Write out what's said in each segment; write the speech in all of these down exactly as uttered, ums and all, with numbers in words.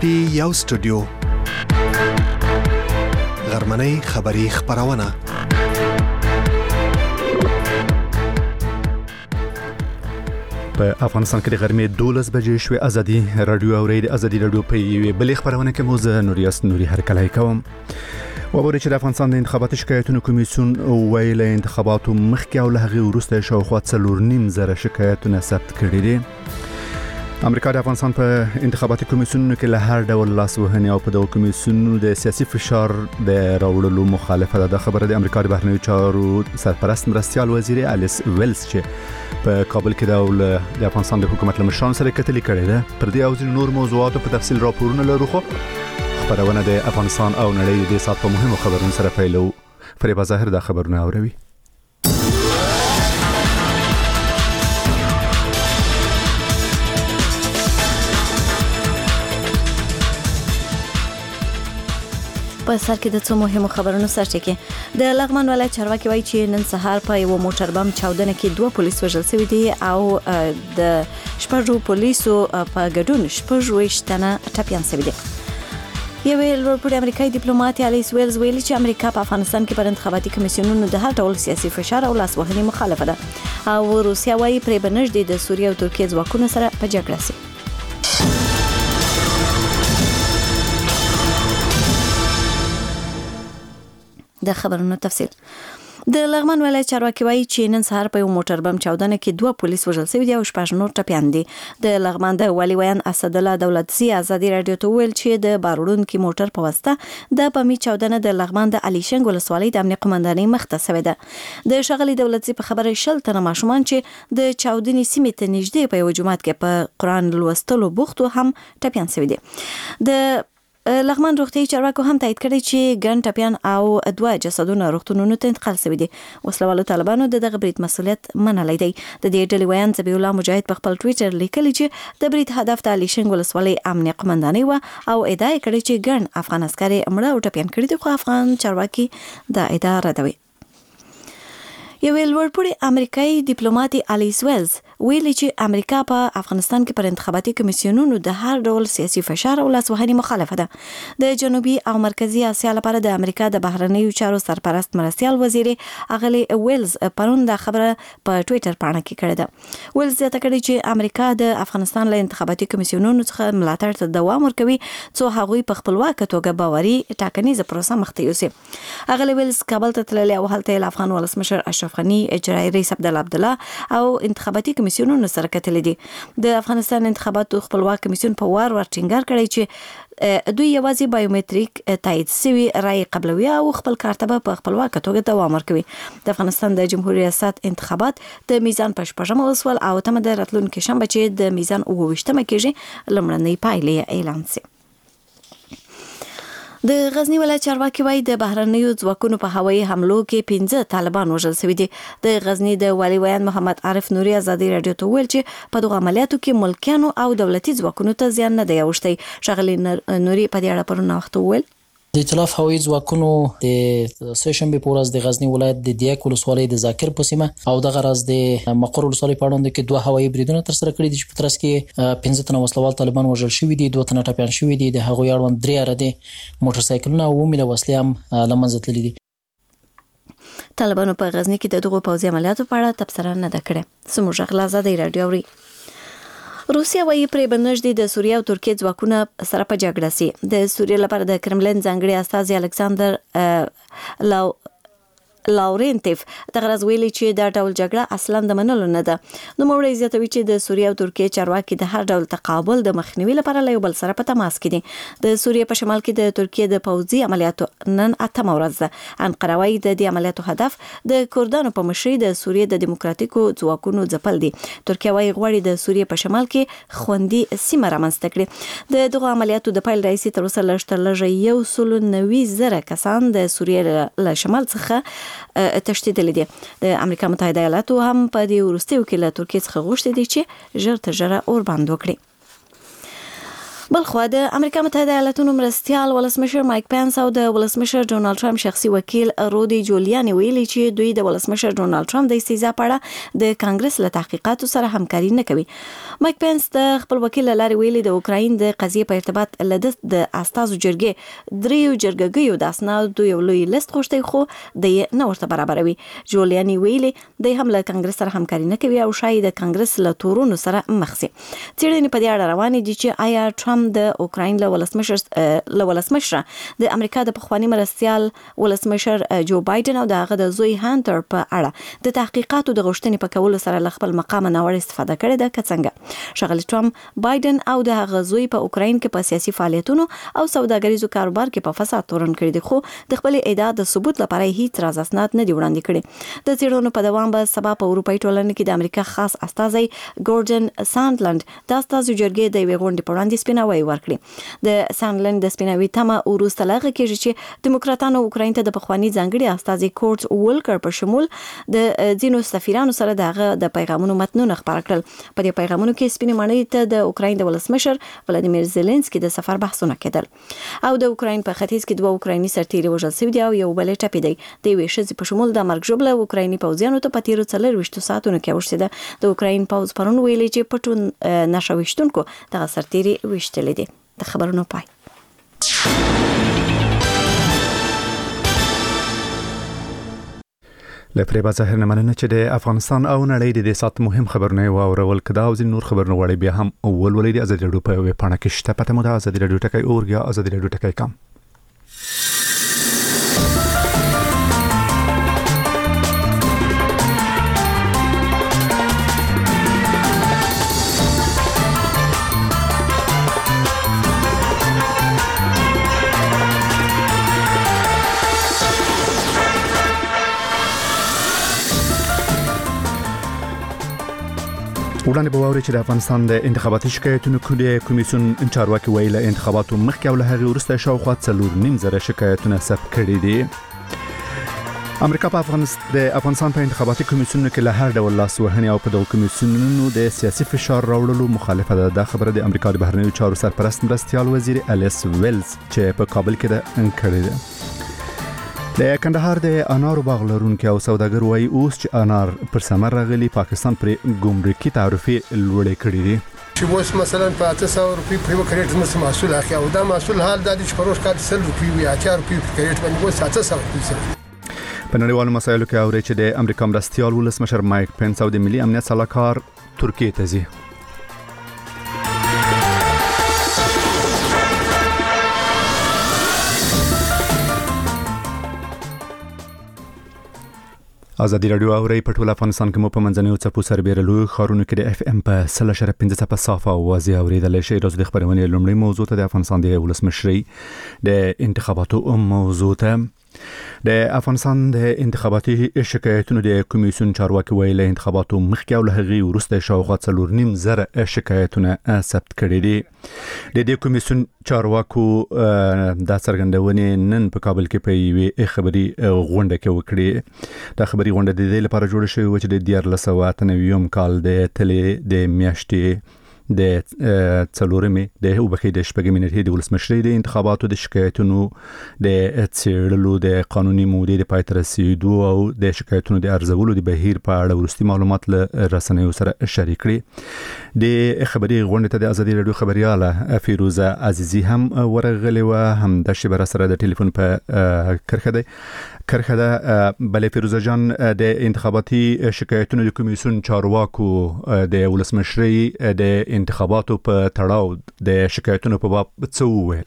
پټي یو سټوډیو غرمنۍ خبری خبرونه په افغانستان کې د غرمې دولس بجې شوې ازادي رادیو او ریډیو ازادي رادیو په یوې بلې خبرونه کې موزه نوریاس نوري هرکلای کوم وبوري چې د افغانستان د انتخاباتي شکایتونو کمیسیون ویل انتخاباتو مخکې او له هغې وروسته شاوخوا څلور نیم زره شکایتونه ثبت کړي دي. امریکا د افغانستان په انتخاباتي کمیسیونونو کې له هر ډول لاسوهنې او په دغو کمیسیونونو د سیاسي فشار د راوړلو مخالفه ده. دا خبره د امریکا د بهرنیو چارو سرپرست مرستیال وزیر الیس ویلز چې په کابل کې د افغانستان د حکومت له مشرانو سره کتلې کړې ده. پر دې او ځینو نور موضوعاتو په تفصیل راپورونه لرو، خو خبرونه د افغانستان او نړۍ د سات په مهمو خبرونو سره پیلو. فریبا ظاهر دا خبرونه اوروي. په سر کې د څو مهمو خبرونو سرچینه د لغمان ولایت چارواکي وایي چې نن سهار په یو موټر بم چاودنه کې دوه پولیس وژل شوي دي او د شپږو پولیسو په ګډون شپږ تنه ټپیان شوي دي. یو لوړپوړی امریکایي ډیپلوماټ الیس ویلز ویلي چې امریکا په افغانستان کې پر انتخاباتي کمیسیونونو د هر ډول سیاسي فشار او لاسوهنې مخالفه ده او روسیا وایي پرې بنژدې د سوریه او ترکیه ځواکونو سره په جګړه سي. د خبرونو تفصیل د لغمان ولایت چارواکي وایي چې نن سهار په یو موټر بم چاودنه کې دوه پولیس وژل شوي دي او شپږ نور ټپیان دي. د لغمان د والي ویان اسد الله دولتزی ازادي رادیو ته ویل چې د باروړونکو موټر په واسطه د بمي چاودنه د لغمان د علي شنګ ولسوالۍ د امنیت قومندانۍ مخته شوې ده. د شغلي دولتزی په خبره شل تنه ماشومان چې د چاودنې سیمې ته نږدې په یو جومات کې په قرآن لوستلو بوختو هم ټپیان شوي دي. د لغمان روغتي چارواکو هم تایید کړی چې ګڼ ټپیان او دوه جسدونه روغتونونو ته انتقال شوي دي. وسلوالو طالبانو د دغه برید مسؤلیت منلی دی. د دې ډلې ویان ذبیح الله مجاهد په خپل ټویټر لیکلی چې د برید هدف د علي شنګ ولسوالۍ امنیت قومندانۍ و او ادعا یې کړې چې ګڼ افغان عسکر مړه او ټپیان کړي دي، خو افغان چارواکي دا ادعا ردوي. یو لوړپوړی امریکایي ډیپلوماټ الیس ویلز ویلي چې امریکا په افغانستان کې پر انتخاباتي کمیسیونونو د هر ډول سیاسي فشار او لاسوهنې مخالفه ده. د جنوبي او مرکزی اسیا لپاره د امریکا د بهرنیو چارو سرپرست مرستیال وزیر اغلی ویلز پرون دا خبره په ټویټر باندې کې کړې ده. ویلز زیاته کړې چې امریکا د افغانستان له انتخاباتي کمیسیونونو څخه ملاتړ ته دوام ورکوي څو هغوی په خپلواک توګه باوري ټاکنیزه پروسه مخ ته یوسي. اغلی ویلز کابل ته تللی او هلته د افغان ولسمشر اشرف غنی، اجرایي رئیس عبدالله عبدالله او انتخاباتي کمیسیونونو سره کتلې دي. د افغانستان انتخاباتو خپلواک کمیسیون په وار ور ټینګار کړی چې دوی یوازې بایومټریک تایید شوی رای قبلوي او خپل کارتبه په خپلواک توګه دوام ورکوي. د افغانستان د جمهوریت ریاست انتخابات د میزان په شپږمه ولسوال او تمه د راتلونکي شنبه چې د میزان اووه ویشتمه کېږي لومړنۍ پایلې اعلان شي. د غزنی ولایت چارواکي وایي د بهرنیو ځواکونو په هوایي حملو کې پنځه طالبان وژل شوي دي. د غزنی د والي ویان محمد عارف نوري ازادي رادیو ته ویل چې په دغه عملیاتو کې ملکیانو او دولتي ځواکونو ته زیان نه دی اوښتی. شغلي نوري په دې اړه پرون وخت ویل د ائتلاف هوایي ځواکونو د سهشنبه په ورځ د غزنی ولایت د دیاک ولسوالۍ د ذاکر په سیمه او د غرض د مقر ولسوالۍ په اړوند کې دوه هوایي بریدونه تر سره کړي دي چې په ترڅ کې پنځه تنه وسلوال طالبان وژل شوي دي، دوه تنه ټپیان شوي دي. د هغوی اړوند درې اراده موټر سایکلونه او ومنه وسلې هم له منځه تللي دي. طالبانو په غزنی کې د دغو پوځي عملیاتو په اړه تبصره نه ده کړې. سمو ژغلا ازادي رادیو اوري. روسیا وایي پرې بنژدې د سوریه او ترکیه ځواکونه سره په جګړه سي. د سوریه لپاره د کرملین ځانګړي استازي الکساندر لاو لاورنټیف د غرض ویلي چې دا ډول جګړه اصلا د منلو نه ده. نو موږ زیاتوي چې د سوریه او ترکیه چارواکي د هر ډول تقابل د مخنیوي لپاره له یو بل سره په تماس کې دي. د سوریه په شمال کې د ترکیه د پوځي عملیاتو نن اتمه ورځ ده. انقره وايي د دې عملیاتو هدف د کردانو په مشرۍ د سوریه د دیموکراتیکو ځواکونو ځپل دي. ترکیه وايي غواړي د سوریه په شمال کې خوندي سیمه رامنځته کړي. د دغه عملیاتو د پیل رئیس تر اوسه لږ تر لږه یو سل نوي زره کسان د سوریه له شمال څخه تشدید دي. د امریکا متحده ایالاتو هم په دې وروستیو کې له ترکیه څخه غوښتي دي چې ژر تر ژره اور بند وکړي. بلخو د امریکا متحده ایالاتونو مرستيال ولسمشر مایک پنس او د ولسمشر ډونالد ټرمپ شخصي وکیل رودي جولیانی ویلي چې دوی د ولسمشر ډونالد ټرمپ د استیزا پاړه د کانګرس له تحقیقاتو سره همکاري نه کوي. مایک پنس د خپل وکیل لاري ویلي د اوکراین د قضیې په ارتباط له د استازو جرګې دریو جرګګیو د اسنادو یو لوی لیست خوشتي خو د نه ورته برابروي. جولیانی ویلي د هم له کانګرس سره همکاري نه کوي او شاید د کانګرس له تورونو سره مخ شي. چیرې په دې اړه روانې دي چې آیا ټرمپ د اوکراین له ولسمشر له ولسمشر د امریکا د پخوانی مرستيال ولسمشر جو بایدن او دغه د زوی هانټر په اړه د تحقیقاتو د غوښتنې په کولو سره ل خپل مقام نه ور استفاده کړې ده. کڅنګه شغل ټرمپ بایدن او د غزوی په اوکراین کې په سیاسي فعالیتونو او سوداګریزو کاروبار کې په فساد تورن کړی دي، خو د خپل ادعا د ثبوت لپاره هیڅ راز اسناد نه دی وړاندې کړي. د څېړنو په دوام به سبا په اروپאי ټولنه کې د امریکا خاص استازي ګورډن ساندلند د استازو جرګې د ویغونډې په وړاندې سپیناوی ورکړي. د ساندلند د سپیناوي تمه وروسته لغه کېږي چې دیموکراتانو اوکراین ته د پخوانی ځانګړي استازي کورټ وولکر په شمول د ځینو سفیرانو سره دغه د پیغامونو متنونه خبر کړل. په دې پیغامونو کې سپینې ماڼۍ ته د اوکراین د ولسمشر ولادیمیر زيلنسکي د سفر بحثونه کېدل او د اوکراین په ختیځ کې دوه اوکرایني سرتیري وژل شوي دي او یو بل ټپي دی. د یوې ښځې په شمول د مرګ ژوبله اوکرایني پوځیانو ته په تیرو څلرویشتو ساعتونو کې اوښتې. د اوکراین پوځ پرون ویلي چې پټون نشويشتونکو دغه سرتیري وشتل دي. د خبرونو پای. لپاره به ظاهر نه مننه چې د افغانستان او نړۍ د سات مهم خبرونه واورول کدا او نور خبرونه وړي بیا هم اول ولې د ازادي رادیو په پاڼه کې شته. پته مو د ازادي رادیو ټکای اورګیا ازادي رادیو ټکای کم. وړاندې به واوري چې د افغانستان د انتخاباتي شکایتونو کمیسیون چارواکي ویل انتخاباتو مخکې او له هغې وروسته شاوخوا څلور نیم زره شکایتونه ثبت کړي دي. امریکا په افغانستان د افغانستان په انتخاباتي کمیسیونونو کې له هر ډول لاسوهنې او په دغو کمیسیونونو د سیاسي فشار راوړلو مخالفه ده. دا خبره د امریکا د بهرنیو چارو سرپرست مرستيال وزیر الیس ویلز چې په کابل کې ده کړی ده. د کندهار د انارو باغ لرونکو او سوداګر وایي اوس چې انار پر ثمر راغلي پاکستان پر ګمرکي تعرفه لوړې کړې دي. چې اوس مثلا په اته سوه روپۍ پر یو کریټ مس محصول اخی او دا محصول حال د دې پروش کار سل روپۍ وي اته روپۍ پر کریټ باندې اوس اته سوه روپۍ. په نړیوالو مسایلو کې اوري چې د امریکا مرستيال ولسمشر مایک پنس او د ملي امنیت صلاحکار ترکیه ته ځي. ازادي رادیو اوري په ټول افغانستان کې مو په منځنیو څپو سربېره لوی ښارونو کې د اف ام په سل شره پنځه څپه صافه او واضح اورېدلی شئ. راځو د خبرونې لومړۍ موضوع ته د افغانستان د ولسمشرۍ د انتخاباتو موضوع ته. د افغانستان د انتخاباتي شکایتونو د کمیسیون چارواکي ویل انتخاباتو مخکې او له هغې وروسته شاوخوا څلور نیم زره شکایتونه ثبت کړي دي. د دې کمیسیون چارواکو دا څرګندونې نن په کابل کې په یوې خبري غونډه کې وکړې. دا خبري غونډه د دې لپاره جوړه شوې و چې د دیارلس سوه اته نوي کال د تلې د میاشتې د څلورمې د وبخې د شپږمې نېټې د ولسمشرۍ د انتخاباتو د شکایتونو د څېړلو د قانوني مودې د پای ته رسېدو او د شکایتونو د ارزولو د بهیر په اړه وروستي معلومات له رسنیو سره شریک کړي. د خبري غونډې ته د ازادي رادیو خبرياله فیروزه عزیزی هم ورغلې و، هم د شبر سره د ټلیفون په کرخه ده کرخه ده بلې فیروزه جان د انتخاباتي شکایتونو د کمیسیون چارواکو د ولسمشرۍ د انتخاباتو په تړاو د شکایتونو په باب څه وویل؟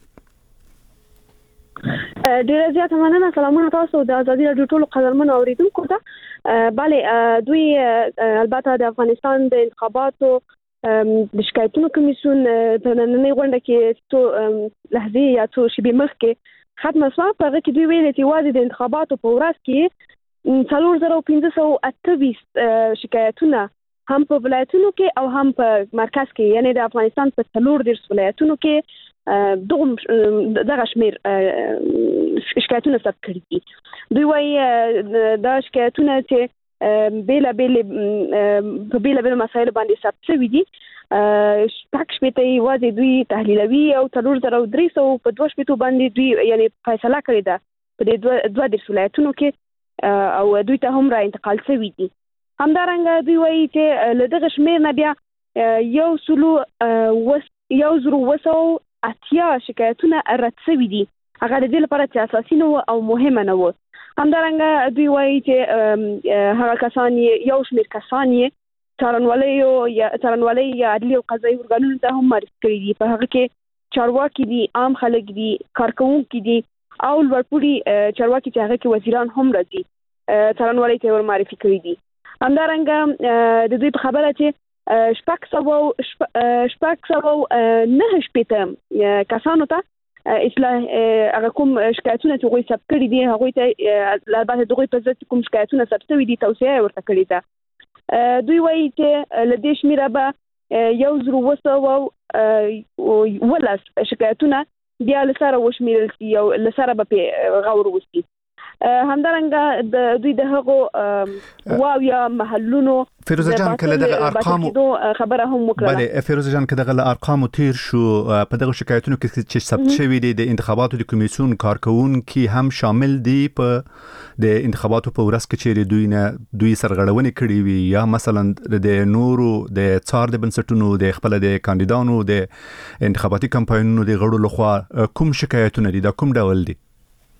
ډیره زیاته مننه. سلامونه تاسو د ازادي رادیو ټولو قدرمنو اوریدونکو ته. بله دوی البته د افغانستان د انتخاباتو د شکایتونو کمیسیون په نننۍ غونډه کې څو لحظې یا څو شېبې مخکې ختمه شوه. په هغه کې دوی ویلي چې یوازې د انتخاباتو په ورځ کې څلور زره پنځه سوه اته ویشت شکایتونه هم په ولایتونو کې او هم په مرکز کې، یعنی د افغانستان په څلور دېرش ولایتونو کې دغه دغه شمیر شکایتونه ثبت کړي دي. دوی وایي دا شکایتونه چې بیلا بیل په بیلا بیل مسایل باندې ثبت شوي دي شپږ شپېته یوازې دوی تحلیلوي او څلور زره درې سوه په دوه شپېتو باندې دوی یعنی فیصله کړې ده په دې دوه دېرش ولایتونو کې او دوی ته هم را انتقال شوي دي. همدارنګه دوی وایي چې له دغه شمېر نه بیا یو سلو یو زرو اوه سوه اتیا شکایتونه رد شوي دي. هغه د دې لپاره چې اساسي نه او مهمه نه وو. همدارنګه دوی وایي چې هغه کسان یو شمېر کسان یې څارنوالۍ یا څارنوالۍ یا عدلي او قضایي ارګانونو ته هم معرفي کړي دي. په هغه کې چارواکي دي، عام خلک دي، کارکوونکي دي او لوړپوړي چارواکي چې هغه کې وزیران هم راځي څارنوالۍ ته ور معرفي کړي دي. همدارنګه د دوی په خبره چې شپږ سوه شپږ سوه نهه شپېته کسانو ته اصلاح هغه کوم شکایتونه چې هغوی ثبت کړي دي هغوی ته البته د هغوی په ضد کوم شکایتونه ثبت شوي دي توصیه یې ورته کړې ده. دوی وایي چې له دې شمېره به یو زرو اوه سوه اوولس شکایتونه بیا له سره وشمېرل شي او له سره به پرې غور وشي. همدارنګه د دوی د هغو واویا محلونو فیروزه جان کله دغه ارقام خبره هم وکړه. بله فیروزه جان کله دغه ارقام تیر شو په دغه شکایتونو کې چې ثبت شوي دي د انتخاباتو د کمیسیون کارکونکي هم شامل دي په د انتخاباتو په ورځ کې چې دوی نه دوی سرغړونې کړې وي یا مثلا د نورو د څار د بنسټونو د خپل د کاندیدانو د انتخاباتي کمپاینونو د غړو لخوا کوم شکایتونه دي دا کوم ډول دي؟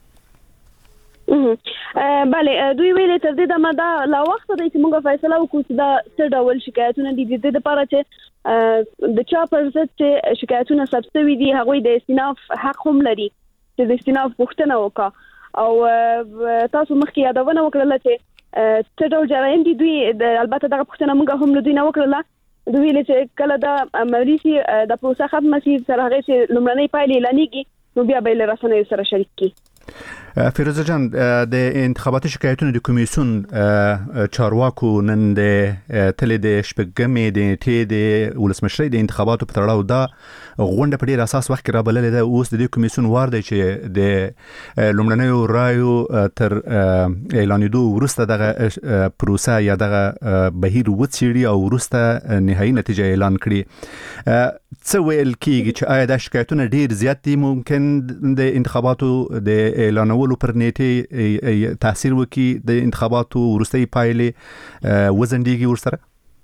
بله دوی ویلې تر دې دمه دا لا وخت دی چې موږ فیصله وکړو چې دا څه ډول شکایتونه دي. د دې لپاره چې د چا پر ضد چې شکایتونه ثبت شوي دي هغوی د استیناف حق هم لري چې د استیناف پوښتنه وکړه. او تاسو مخکې یادونه وکړله چې څه ډول جرایم دي. دوی البته دغه پوښتنه موږ هم له دوی نه وکړله. دوی ویلې چې کله دا عملي شي د پروسه ختمه شي تر هغې چې لومړنۍ پایلې اعلانېږي نو بیا به یې له رسنیو سره شریک کړي. فیروزه جان د انتخاباتي شکایتونو د کمیسیون چارواکو نن د تلې د شپږمې د نیټې د ولسمشرۍ د انتخاباتو په تړاو دا غونډه په ډېر اساس وخت کې رابللې ده. اوس د دې کمیسیون وار دی چې د لومړنیو رایو تر اعلانېدو وروسته دغه پروسه یا دغه بهیر وڅېړي او وروسته نهایي نتیجه اعلان کړي. څه ویل کېږي چې آیا دا شکایتونه ډېر زیات دي ممکن د انتخاباتو د اعلانولو پر نیټه تاثیر وکړي د انتخاباتو وروستۍ پایلې وزندېږي ورسره؟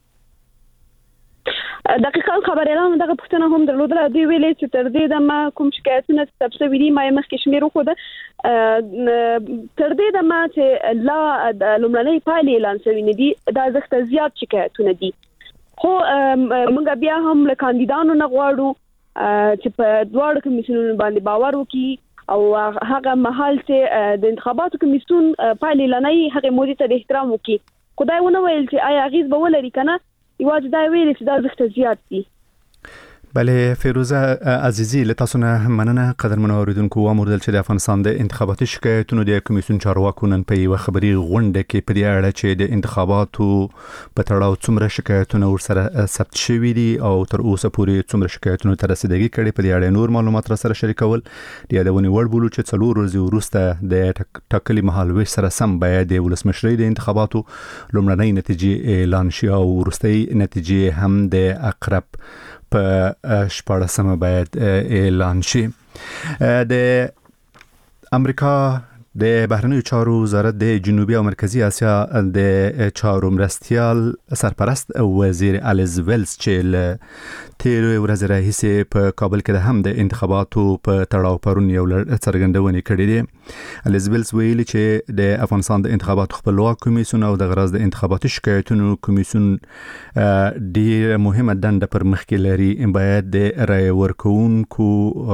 دقیقاً خبریالانو دغه پوښتنه هم درلودله. دوی ویلې چې تر دې دمه کوم شکایتونه ثبت شوي دي ما یې مخکې شمېر وښوده. تر دې دمه چې لا د لومړنۍ پایلې اعلان شوي نه دي دا ارزښته زیات شکایتونه دي. خو موږ بیا هم له کاندیدانو نه غواړو چې په دواړو کمیسیونونو باندې باور وکړي او هغه مهال چې د انتخاباتو کمیسیون پایلې اعلانوي هغې مودې ته د احترام وکړي. خدای ونه ویل چې آیا اغېز به ولري که نه، یوازې دا ویلې چې دا ارزښت زیات دي. بله فیروزه عزیزی له تاسو نه مننه. قدرمنو اوریدونکو واموردل چې د افغانستان د انتخاباتي شکایتونو د کمیسیون چارواکو نن په یوه خبري غونډه کې په دې اړه چې د انتخاباتو په تړاو څومره شکایتونه ورسره ثبت شوي دي او تر اوسه پورې څومره شکایتونه ته رسیدګي کړې په دې اړه نور معلومات را سره شریکول د یادونې وړ بولو چې څلور ورځې وروسته د ټاکلي مهالویش سره سم باید د ولسمشرۍ د انتخاباتو لومړنۍ نتیجې اعلان شي او وروستۍ نتیجې هم د اقرب په شپاړسمه باید اعلان شي. د امریکا د بهرنیو چارو وزارت د جنوبي او مرکزی اسیا د چارو مرستیال سرپرست وزیر الیز ویلز چې له تیرې ورځې راهیسې په کابل کې هم د انتخاباتو په تړاو پرون یو څرګندونې کړې دي. الیز ویلز ویلي چې د افغانستان د انتخاباتو خپلواک کمیسیون او د غرض د انتخاباتي شکایتونو کمیسیون ډېره مهمه دنده پر مخ کې لري. باید د رای ورکوونکو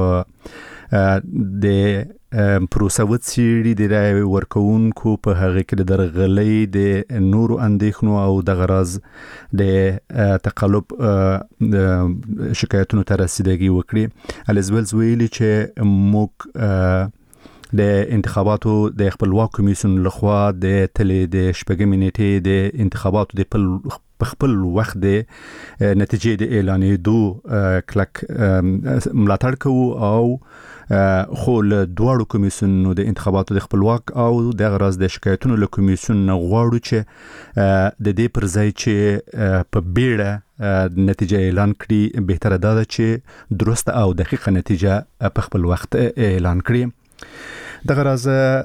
د پروسه وڅېړي د رای ورکوونکو په هغه کې د درغلۍ د نورو اندېښنو او د غرض د تقلب شکایتونو ته رسیدګي وکړي. الیز ویلز ویلي چې موږ د انتخاباتو د خپلواک کمیسیون لخوا د تلې د شپږمې نیټې د انتخاباتو د په خپل وخت د نتیجې د اعلانېدو کلک ملاتړ کوو او خو له دواړو کمیسیونونو د انتخاباتو د خپلواک او د غرض د شکایتونو له کمیسیون نه غواړو چې د دې پر ځای چې په بیړه نتیجه اعلان کړي بهتره ده چې درسته او دقیقه نتیجه په خپل وخت اعلان کړي. د غرض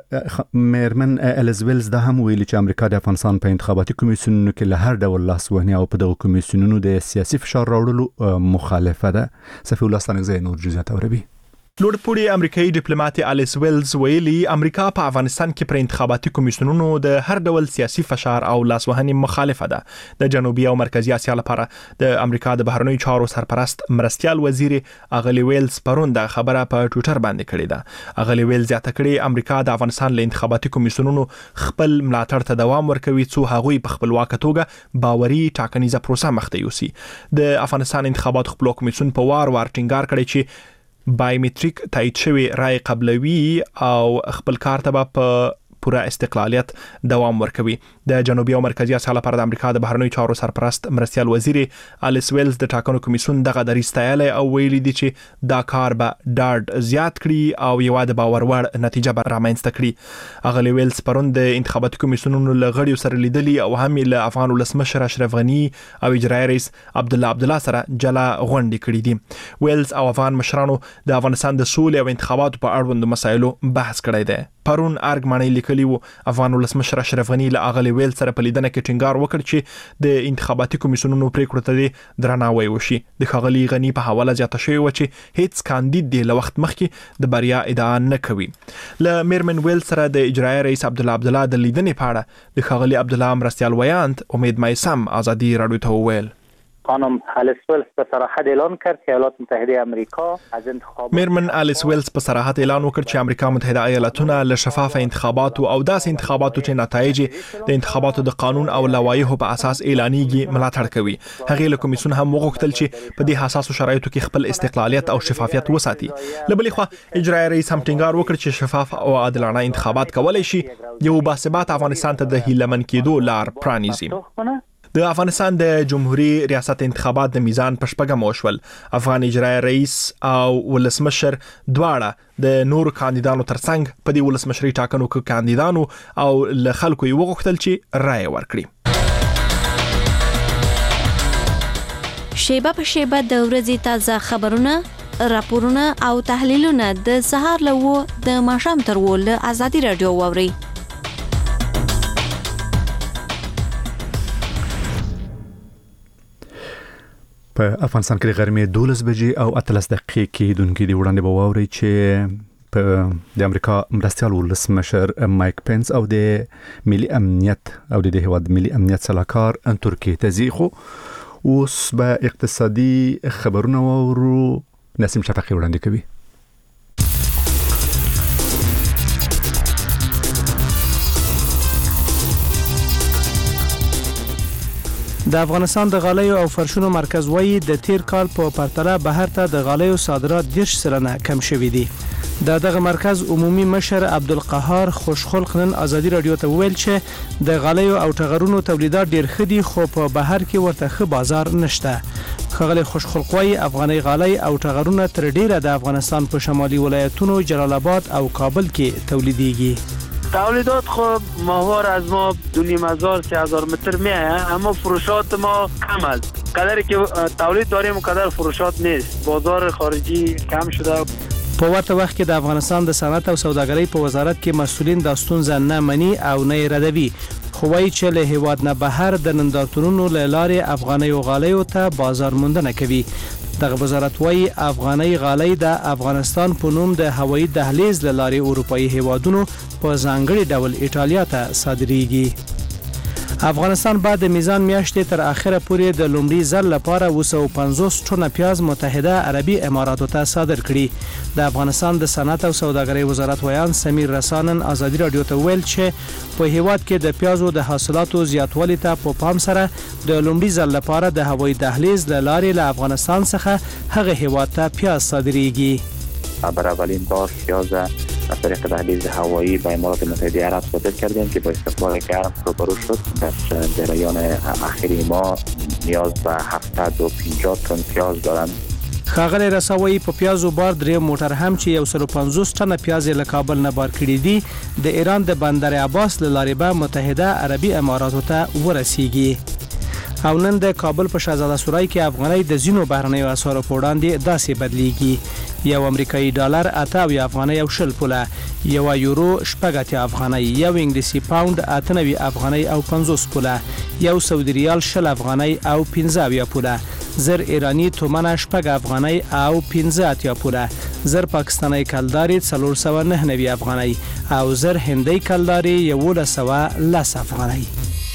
میرمن الیس ویلز دا هم ویلي چې امریکا د افغانستان په انتخاباتي کمیسیونونو کې له هر ډول لاسوهنې او په دغه کمیسیونونو د سیاسي فشار راوړلو مخالفه ده. صفي الله ستانکزی نور جزئیات اوروي. لوړپوړي امریکایي ډیپلوماټ الیس ویلز ویلي امریکا په افغانستان کې پر انتخاباتي کمیسیونونو د هر ډول سیاسي فشار او لاسوهنې مخالفه ده. د جنوبي او مرکزی اسیا لپاره د امریکا د بهرنیو چارو سرپرست مرستيال وزیر اغلی ویلز پرون د خبره په ټوئیټر باندې کړې ده. اغلی ویلز زیاته کړې امریکا د افغانستان له انتخاباتي کمیسیونونو خپل ملاتړ ته دوام ورکوي څو هغوی په خپلواک توګه باوري ټاکنیزه پروسه مخته یوسي. د افغانستان انتخاباتو خپلواک کمیسیون په وار وار ټینګار کړی چې بایومټریک تایید شوی رای قبلوي او خپل کار ته په پوره استقلالیت دوام ورکوي. د جنوبي او مرکزی اسیا لپاره د امریکا د بهرنیو چارو سرپرست مرستيال وزیر الیس ویلز د ټاکنو کمیسیون دغه دریځ ستایلی او ویلي دي چې دا کار به ډاډ زیات کړي او یو د باور وړ نتیجه به رامنځته کړي. اغلی ویلز پرون د انتخاباتي کمیسیونونو له غړیو سره لیدلي او هم له افغان ولسمشر اشرف غنی او اجرایي رئیس عبد الله عبد الله سره جلا غونډې کړې دي. ویلز او افغان مشرانو د افغانستان د سولې او انتخاباتو په اړوند مسایلو بحث کړی دی. پرون ارګ معنی لیکلی وو افغان ولسمشر اشرف غنی له اغلی ویلز سره په لیدنه کې ټینګار وکړ چې د انتخاباتي کمیسیونونو پریکړو ته درناوی وشي. د ښاغلي غنی په حواله زیاته شوی و چې هیڅ کاندید دی له وخت مخکې د بریا ادعا نه کوي. له میرمن ویلز سره د اجرایي رئیس عبد الله عبد الله د لیدنې په اړه د ښاغلي عبد الله مرستيال ویاند امید مایسم ازادي رادیو ته وویل. خانم الیس ویلز به صراحت اعلان کرد که ایالات متحده امریکا از انتخابات میرمن الیس ویلز په صراحت اعلان وکړ چې امریکا متحده ایالاتونه له شفاف انتخاباتو او داس انتخاباتو چې نتایج د انتخاباتو د قانون او لوایحو په اساس اعلانېږي ملاتړ کوي. هغه له کمیسیون هم وغوښتل چې په دې حساسو شرایطو کې خپل استقلالیت او شفافیت وساتي. له بلې خوا اجرایي رئیس هم ټینګار وکړ چې شفاف او عادلانه انتخابات کولای شي یو باثبات افغانستان ته د هیلمن کېدو لار پرانیزي. د افغانستان د جمهوریت ریاست انتخابات د میزان په شپږم وشول. افغان اجرایي رئیس او ولسمشر دواړه د نور کاندیدانو ترڅنګ په دې ولسمشري ټاکنو کې کاندیدانو او له خلکو یې وغوښتل چې رائے ورکړي. شیبه په شیبه د ورځې تازه خبرونه، راپورونه او تحلیلونه د سهار له و د ماښام تر و له ازادي رادیو واوري. په افغانستان کې غرمې دولس بجې او اتلس دقیقې کې دونکو دی وړاندې به واوري چې په د امریکا مرستيال ولسمشر مایک پنس او د ملي امنیت او د هیواد ملي امنیت سلاکار ان ترکیه ته ځي. خو اوس به اقتصادي خبرونه وورو. نسیم شفقي وړاندې کوي. د افغانستان د غالیو او فرشونو مرکز وایي د تیر کال په پرتله بهر ته د غالیو صادرات دیرش سلنه کم شوي دي. د دغه مرکز عمومي مشر عبدالقهار خوشخلق نن ازادي رادیو ته ویل چې د غالیو او ټغرونو تولیدات ډیر ښه دي خو په بهر کې ورته ښه بازار نشته. ښاغلی خوشخلق وایي افغاني غالۍ او ټغرونه تر ډیره د افغانستان په شمالي ولایتونو جلال آباد او کابل کې تولیدیږي. تولیدات خب ماهوار از ما دو نیم هزار سه هزار متر میایه، اما فروشات ما کم است. قدری که تولید داریم قدر فروشات نیست. بازار خارجی کم شده. په ورته وخت کې د افغانستان د صنعت او سوداګرۍ په وزارت کې مسؤلین د ستونزه نه مني او نه ردوي. خو وايي چې له هیواد نه بهر د نندارتونونو له لارې افغاني غالیو ته بازار موندنه کوي. دغه وزارت وايي افغاني غالۍ د افغانستان په نوم د هوایي دهلیز له لارې اروپאי هیوادونو په ځانګړي ډول ایټالیا ته صادریږي. افغانستان بعد د میزان میاشتې تر اخره پورې د لومړي ځل لپاره اوه سوه پنځوس ټنه پیاز متحده عربي اماراتو ته صادر کړي. د افغانستان د صنعت او سوداګرۍ وزارت ویان سمیر رسانن ازادي رادیو ته ویل چې په هیواد کې د پیازو د حاصلاتو زیاتوالي ته په پام سره د لومړي ځل لپاره د هوایي دهلیز له لارې له افغانستان څخه هغه هیواد ته پیاز صادریږي. بر اولین بار پیاز از طریق دهلیز هوایی به امارات متحده عرب صادر کردیم که با استقبال گرم روبرو شد. در جریان اخیر ما نیاز به هفتصد و پنجاه تن پیاز دارند. ښاغلی رساوي په پیازو بار درې موټر هم چې یو سل و پنځوس ټنه پیاز له کابل نه بار کړي دي د ایران د بندر عباس له لارې به متحده عربي اماراتو ته ورسیږي. او نن د کابل په شهزاده سورای کې افغانۍ د ځینو بهرنیو اسعارو په وړاندې داسې بدلیږي. یو امریکایي ډالر اته اویا افغانۍ او شل پوله، یو یورو شپږ اتیا افغانۍ، یو انګلیسي پاوند اته نوي افغانۍ او پنځوس پوله، یو سعودي ریال شل افغانۍ او پنځه اویا پوله، زر ایرانی تومنه شپږ افغانۍ او پنځه اتیا پوله، زر پاکستانی کلداري څلور سوه نهه نوي افغانۍ او زر هندۍ کلداري یولس سوه لس افغانۍ.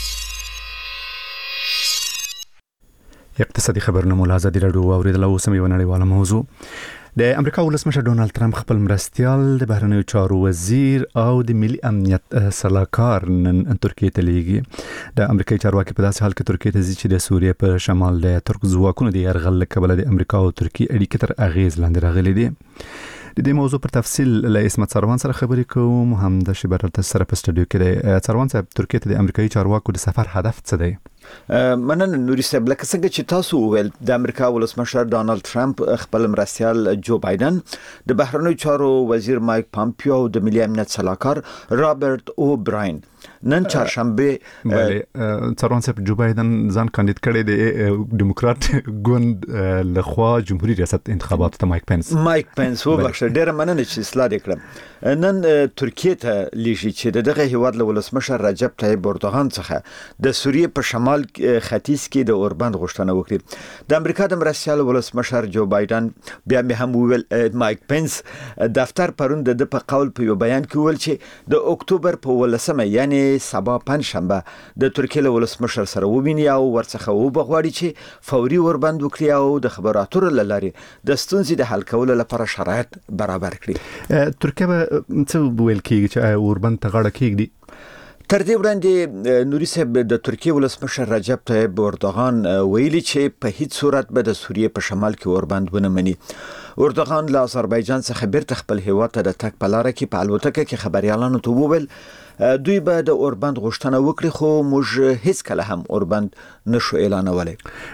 اقتصادي خبرونه مو ازادي راډیو اوریدل او سمې ونړیواله موضوع. د امریکا ولسمشر ډونالد ترامپ خپل مرستیال د بهرنیو چارو وزیر او د ملي امنیت سلاکار نن ترکیه ته لیږي. د امریکایي چارواکي په داسې حال کې ترکیه ته ځي چې د سوریې په شمال د ترک ځواکونو د یرغل له کبله د امریکا او ترکیه اړیکې تر اغیز لاندې راغلي دي. د دې موضوع پر تفصیل له اسمت سروان سره خبرې کوم. هم د شبرت سره په سټوډیو کې دی. سروان صاحب، ترکیه ته د امریکایي چارواکو د سفر هدف څه دی؟ مننه نوري صاحب. لکه څنګه چې تاسو وویل، د امریکا ولسمشر ډونالد ترامپ خپل مرستیال جو بایدن، د بهرنیو چارو وزیر مایک پامپیو او د ملي امنیت سلاکار رابرټ او براین نن چهارشنبه بله څارون صاحب جو بایدن ځان کاندید کړی دی دیموکرات ګوند لخوا جمهوریت ریاست انتخابات ته مایک پنس مایک پنس و بخښه ډیره مننه چې اصلاح وکړم. نن ترکیه ته لیږي چې دغه هیواد له ولسمشر رجب طیب اردوغان څخه د سوریې په شمال ختیځ کې د اوربند غوښتنه وکړي. د امریکا د مرستیال ولسمشر جو بایدن بیا به هم ویل مایک پنس دفتر پرون د په قول په یو بیان کې ویل چې د اکتوبر په ولسمه یعنی سبا پنځشنبه د ترکیه له ولسمشر سره وویني او ورڅخه وبغواړي چې فوري اوربند وکړي او د خبراتو لاري د ستونزې د حل کولو لپاره شرایط برابر کړي. ترکیه به څه ویل کېږي چې اوربند ته غاړه کېږدي؟ تر دې وړاندې نوري صاحب د ترکیه ولسمشر رجب طیب اردوغان ویلي چې په هیڅ صورت به د سوریې په شمال کې اوربند ونه مني. اردوغان له آذربایجان څخه بیرته خپل هیواد ته د تګ په لاره کې په الوتکه کې خبريالانو ته وویل دوی به د اوربند غوښتنه وکړي، خو موږ هیڅ کله هم اوربند نشو اعلانولای.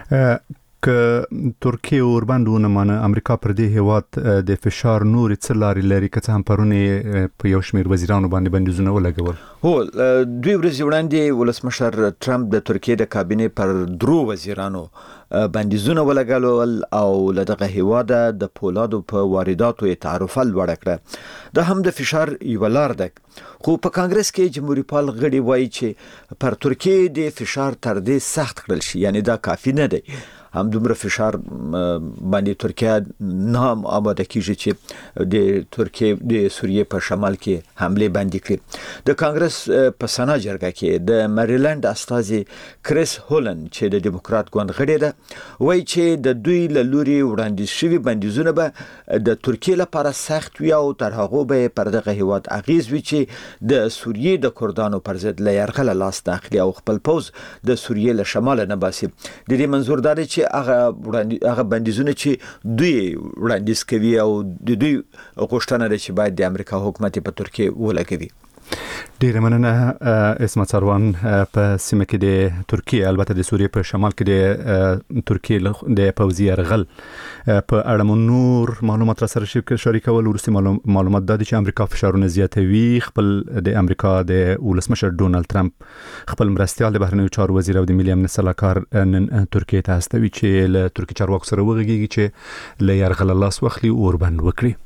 که ترکیه اوربند ونه مانه، امریکا پر دې هیواد د فشار نور څه لارې لري که څه هم پرونه په یو شمېر وزیرانو باندې بندیزونه ولګول؟ هو دوی ورځې وړاندې ولسمشر ټرمپ د ترکیه د کابینې پر درو وزیرانو بندیزونه ولګول او له دغه هیواده د پولادو په وارداتو یې تعرفه لوړه کړه. دا هم د فشار یو لار ده، خو په کانګرس کې جمهوریت پال غړي وایي چې پر ترکیه د فشار تر دې سخت کړل شي، یعنی دا کافی نه دی. هم دومره فشار باندې ترکیه نه آماده کیږي چې د ترکیه د سوریې په شمال کې حمله باندې کړي. د کانګرس په سنا جرګه کې د مریلند استازي کریس هولن چې د دیموکرات ګوند غړی ده وایي چې د دوی له لوري وړاندیز شوي بندیزونه به د ترکیه لپاره سخت وي او تر هغه به پر دغه هیواد اغیز وي چې د سوریې د کردانو پر ضد له یرغل لاس داخلي او خپل پوز د سوریې له شمال نه باسي. د دې منظور دا دی چې هغه هغه بندیزونه چې دوی وړاندیز کوي او د دوی غوښتنه ده چې باید د امریکا حکومت په ترکیه ولګوي. ډیره مننه اسمت سروان. په سیمه کې د ترکیه، البته د سوریې په شمال کې د ترکیه د پوځي یرغل په اړه نور معلومات را سره شریکول. وروستي معلومات دا دي چې امریکا فشارونه زیاتوي. خپل د امریکا د ولسمشر ډونالد ترامپ خپل مرستیال د بهرنیو چارو وزیر او د ملي امنیت سلاکار نن ترکیه ته استوي چې له ترکیه چارواکو سره وغږیږي چې له یرغل لاس واخلي او اوربند وکړي.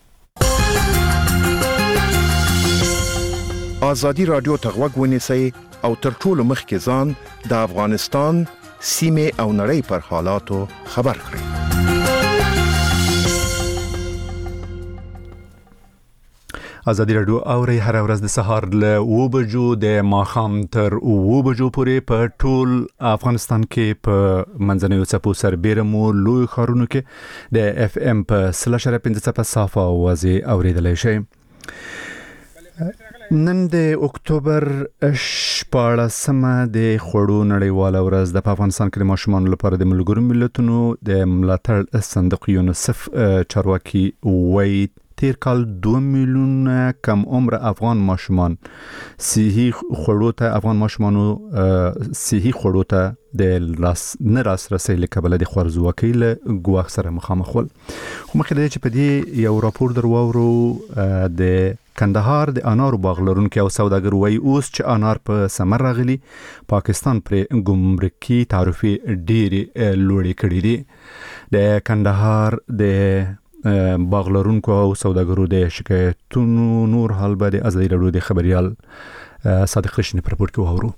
آزادی رادیو ته غوږ ونیسئ او تر ټولو مخکې ځان د افغانستان سیمې او نړۍ پر حالاتو خبر کړئ. آزادی رادیو اوري هر ورځ د سهار له اوه بجو د ماښام تر اوه بجو پورې په ټول افغانستان کې په منځنیو څپو سربیره مو لوی ښارونو کې د اف ام په سل اشاریه پنځه څپه صافه اوازې اوریدلی شئ. نن د اکتوبر شپاړسمه د خوړو نړیواله ورځ ده. په افغانستان کې د ماشومانو لپاره د ملګرو ملتونو د ملاتړ صندوق یونیسف چارواکي وایي تیر کال دوه میلیون کم عمر افغان ماشومان صحي خوړو ته افغان ماشومانو صحي خوړو ته د لاس نه لاسرسي له کبله د خوارزواکۍ له ګواښ سره مخامخ ول. خو مخکې د چې په دې یو راپور درواورو د کندهار د انارو باغ لرونکي او سوداګر وایي اوس چې انار په ثمر راغلي پاکستان پر ګمرکي تعرفې ډېرې لوړې کړې دي. د کندهار د باغ لرونکو او سوداګرو د شکایتونو نور حال به د ازادي راډیو د خبريال صادق رشنی پر راپور کې وورو.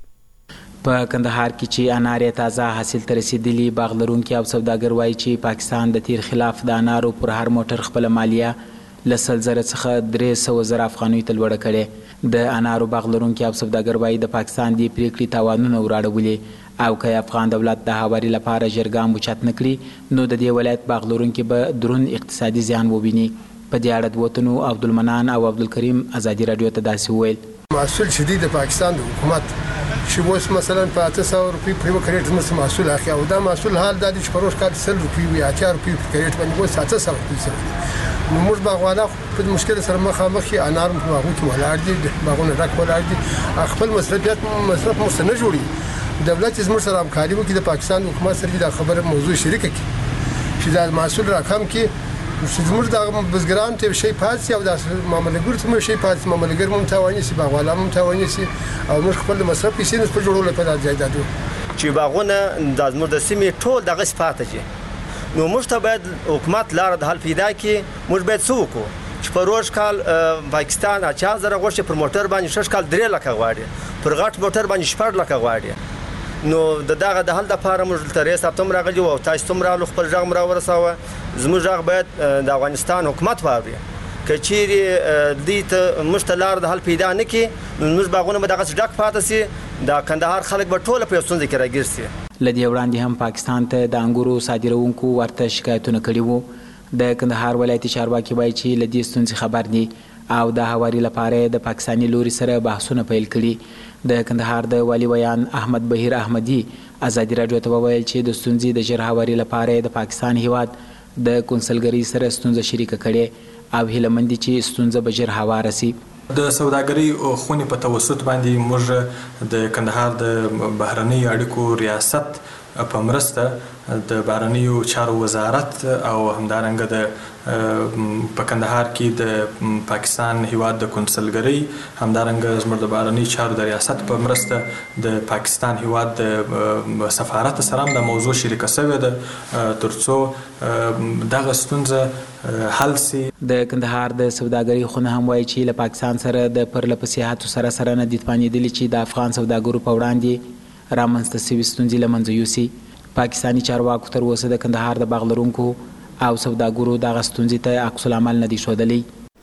په کندهار کې چې انار تازه حاصل تر رسیدلی باغ لرونکي او سوداګر وایي چې پاکستان د تیر خلاف د انارو پر هر موټر خپل مالیه لسل زره څخه درې سوه زره افغانۍ ته لوړه کړې. د انارو باغ لرونکي او سوداګر وایي د پاکستان دی پریکړې تاوانونه وراړولي او که افغان دولت د هواري لپاره جرګام اوچت نه کړي نو د دې ولایت باغ لرونکي به درون اقتصادي زیان وویني. په دې اړه د وطنو عبدالمنان او عبدالکریم ازادي راډیو ته داسې وویل. محصول شدید د پاکستان د حکومت چې اوس مثلا په اته سوه روپۍ پر یو کریټ مس محصول اخی او دا محصول حال د دې پروش کال سل روپۍ وي اته روپۍ پر کریټ باندې اوس اته سوه روپۍ سره نو موږ باغوالا په مشکل سره مخامخ یې انار په باغو کې ولاړ دي باغونه ډک ولاړ دي خپل مصرفیات مصرف مو سره جوړي. دولت زموږ سره همکاري وکړي د پاکستان حکومت سره دا خبره موضوع شریک کړي چې دا محصول راکم کې زموږ د بزګران ته شي پاتې او د معاملګر ته شي پاتې معاملګر مم تاواني سي باغوالا مم تاواني سي او موږ خپل مصرف پیسې نس په جوړولو په ځایدادو چې باغونه د زموږ د سیمې ټول دغه صفات دي نو موږ ته باید حکومت لار د حل پیدا کړي. موږ باید څه وکړو چې په روز کال پاکستان اچا زره غوښه پر موټر باندې شش کال درې لکه غواړي پر غټ موټر باندې شپږ لکه غواړي. نو د دغه د حل د لپاره موږ تر یې سپتم راغلی او تاسو تم را خپل ځغ مرا ورساوه زموږ ځغ باید د افغانستان حکومت واوري کچيري دې ته مشتلار د حل پیدا نه کی موږ باغونه به دغه ډک پاتې سي د کندهار خلک به ټوله په ستونزه کې راګیر سي. لدی وړاندې هم پاکستان ته د انګورو صادرونکو ورته شکایتونه کړي وو. د کندهار ولایتي چارواکي وایي چې لدی ستونزې خبر دي او د هواري لپاره د پاکستاني لوري سره بحثونه پیل کړي. د کندهار د والی ویان احمد بهیر احمدی ازادي راډیو ته وویل چې د ستونزې د ژر هواري لپاره د پاکستان هیواد د کونسلګری سره ستونزه شریک کړي او هیلمندي چې ستونزه به ژر هواره سي. د سوداګرۍ خونې په توسط باندې موږ د کندهار د بهرنۍ اړیکو ریاست په مرسته د بهرنیو چارو وزارت او همدارنګه د په کندهار کې د پاکستان هیواد د کونسلګری همدارنګه زموږ د بهرنی چارو د ریاست په مرسته د پاکستان هیواد د سفارت سره د موضوع شریکه شوې ده ترڅو دغه ستونزه حل سي. د کندهار د سوداګرۍ خونه هم وایي چې له پاکستان سره د پرلپسیاتو سره سره نه دي تپانېدلي چې د افغان سوداګرو په وړاندې رامنځته شوي ستونزې له منځه یوسي. پاکستاني چارواکو تر اوسه د کندهار د باغ لرونکو او سوداګرو دغه ستونزې ته عکس العمل نه دی ښودلی.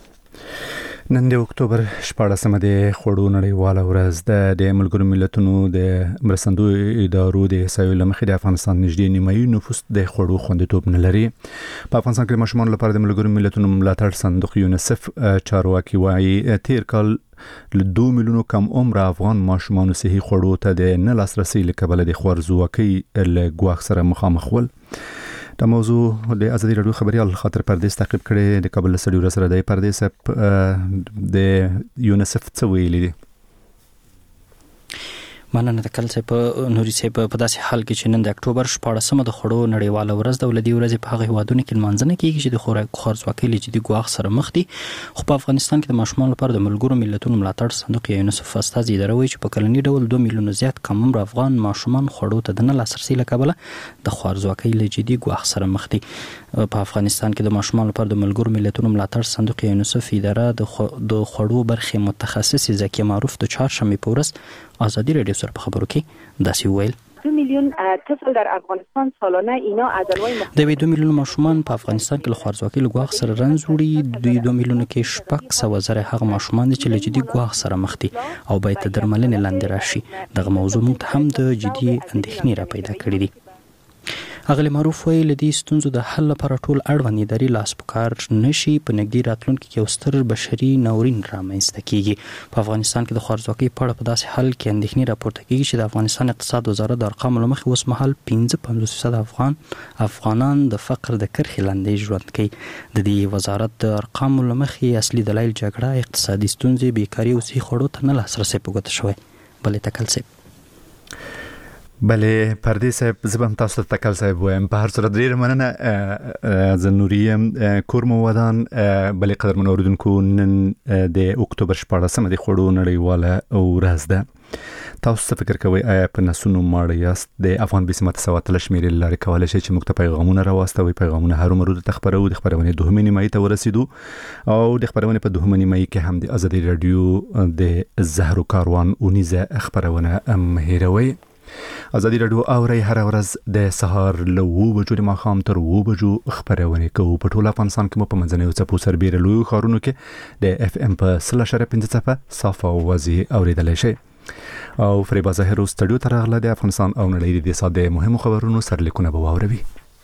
نن د اکتوبر شپاړسمه د خوړو نړیواله ورځ ده. د ملګرو ملتونو د مرستندویو ادارو د احصایو له مخې د افغانستان نږدې نیمایي نفوس د خوړو خوندیتوب نه لري. په افغانستان کې د ماشومانو لپاره د ملګرو ملتونو ملاتړ صندوق یونیسف چارواکي وایي تیر کال له دوه میلیونو کم عمر افغان ماشومانو صحي خوړو ته د نه لاسرسي له کبله د خوارزواکۍ له ګواښ سره مخامخ ول. دا موضوع د ازادي راډیو خبريال خاطر پردیس تعقیب کړي. د کابل سړي ورسره د پردیس د یونیسف څه ویلي دي؟ مننه د کل صاحب نوري صاحب په داسې حال کې چې نن د اکتوبر شپاړسمه د خوړو نړیواله ورځ د ولدي ورځ په هغه هیوادونو کې لمانځنه کیږي چې د خوراک خوارزواکۍ له جدي ګواښ سره مخ دي. خو په افغانستان کې د ماشومان لپاره د ملګرو ملتونو ملاتړ صندوق یونیسف استازي اداره وایي چې په کلني ډول دوه میلیونه زیات کم عمر افغان ماشومان خوړو ته د نه لاسرسي له کبله د خوارزواکۍ له جدي ګواښ سره مخ دي. په افغانستان کې د ماشومان لپاره د ملګرو ملتونو ملاتړ صندوق یونیسف اداره د خوړو برخې متخصص زکیه معروف د چهارشنبه په ورځ ازادي راډیو سره په خبرو کې داسې ویل. دو میلیون طفل در افغانستان سالانه اینا از انواع د دو میلیون ماشومان په افغانستان کې له خوارزواکۍ له ګواښ سره رنځ وړي. دوی دو میلیون کې شپږ سوه زره هغه ماشومان دي چې له جدي ګواښ سره مخ دي او باید د درملنې لاندې راشي. دغه موضوع موږ هم د جدي اندېښنې را پیدا کړې دي. اغلی معروف ویل د ستونزو د حل لپاره ټول اړوند اداري لاس پکار نشي په نږدې راتلونکي کې یو ستر بشري ناورین رامنځته کیږي. په افغانستان کې د خوارځواکۍ په اړه په داسې حال کې اندېښنې راپورته کیږي چې د افغانستان اقتصاد وزارت د ارقامو له مخې اوس مهال پنځه پنځوس فیصد افغان افغانان د فقر د کرښې لاندې ژوند کوي. د دې وزارت د ارقامو له مخې اصلي دلایل جګړه، اقتصادي ستونزې، بیکاري او صحي خوړو ته نه لاسرسی په ګوته شوی. بلې تکل صاحب بله پردی صاحب زبم تاسو ته تکل صاحب وایم. په هر صورت ډیر مننه ز نوریم کور مو ودان. بلې قدر من اوریدونکو نن د اکتوبر شپاړلسمه د خوړو نړیواله ورځ ده. تاسو څه فکر کوئ؟ آیا په نسونو ماړه یاست؟ د افغان بسمت سواتل شمیرې لارې کولای شي چې موږ ته پیغامونه راوستوي؟ پیغامونه هرومرو د خبرو د خبرونې دوهمه نیمایي ته ورسېدو او د خبرونې په دوهمه نیمایي کې هم د ازادي رادیو د زهرو کاروان اونیزه خبرونه هم هیروي. ازادي رادیو اوري هر ورځ د سهار له اوه بجو د ماښام تر اوه بجو خبرونه کوو. په ټول افغانستان کې مو په منځنیو څپو سربېره لویو ښارونو کې د اف ام په سل اشاریه پنځه څپه صافه اوازې اوریدلی شئ. او فریبا ظاهرو سټوډیو ته راغله. د افغانستان او نړۍ د ساده مهمو خبرونو سرلیکونه به واوروي.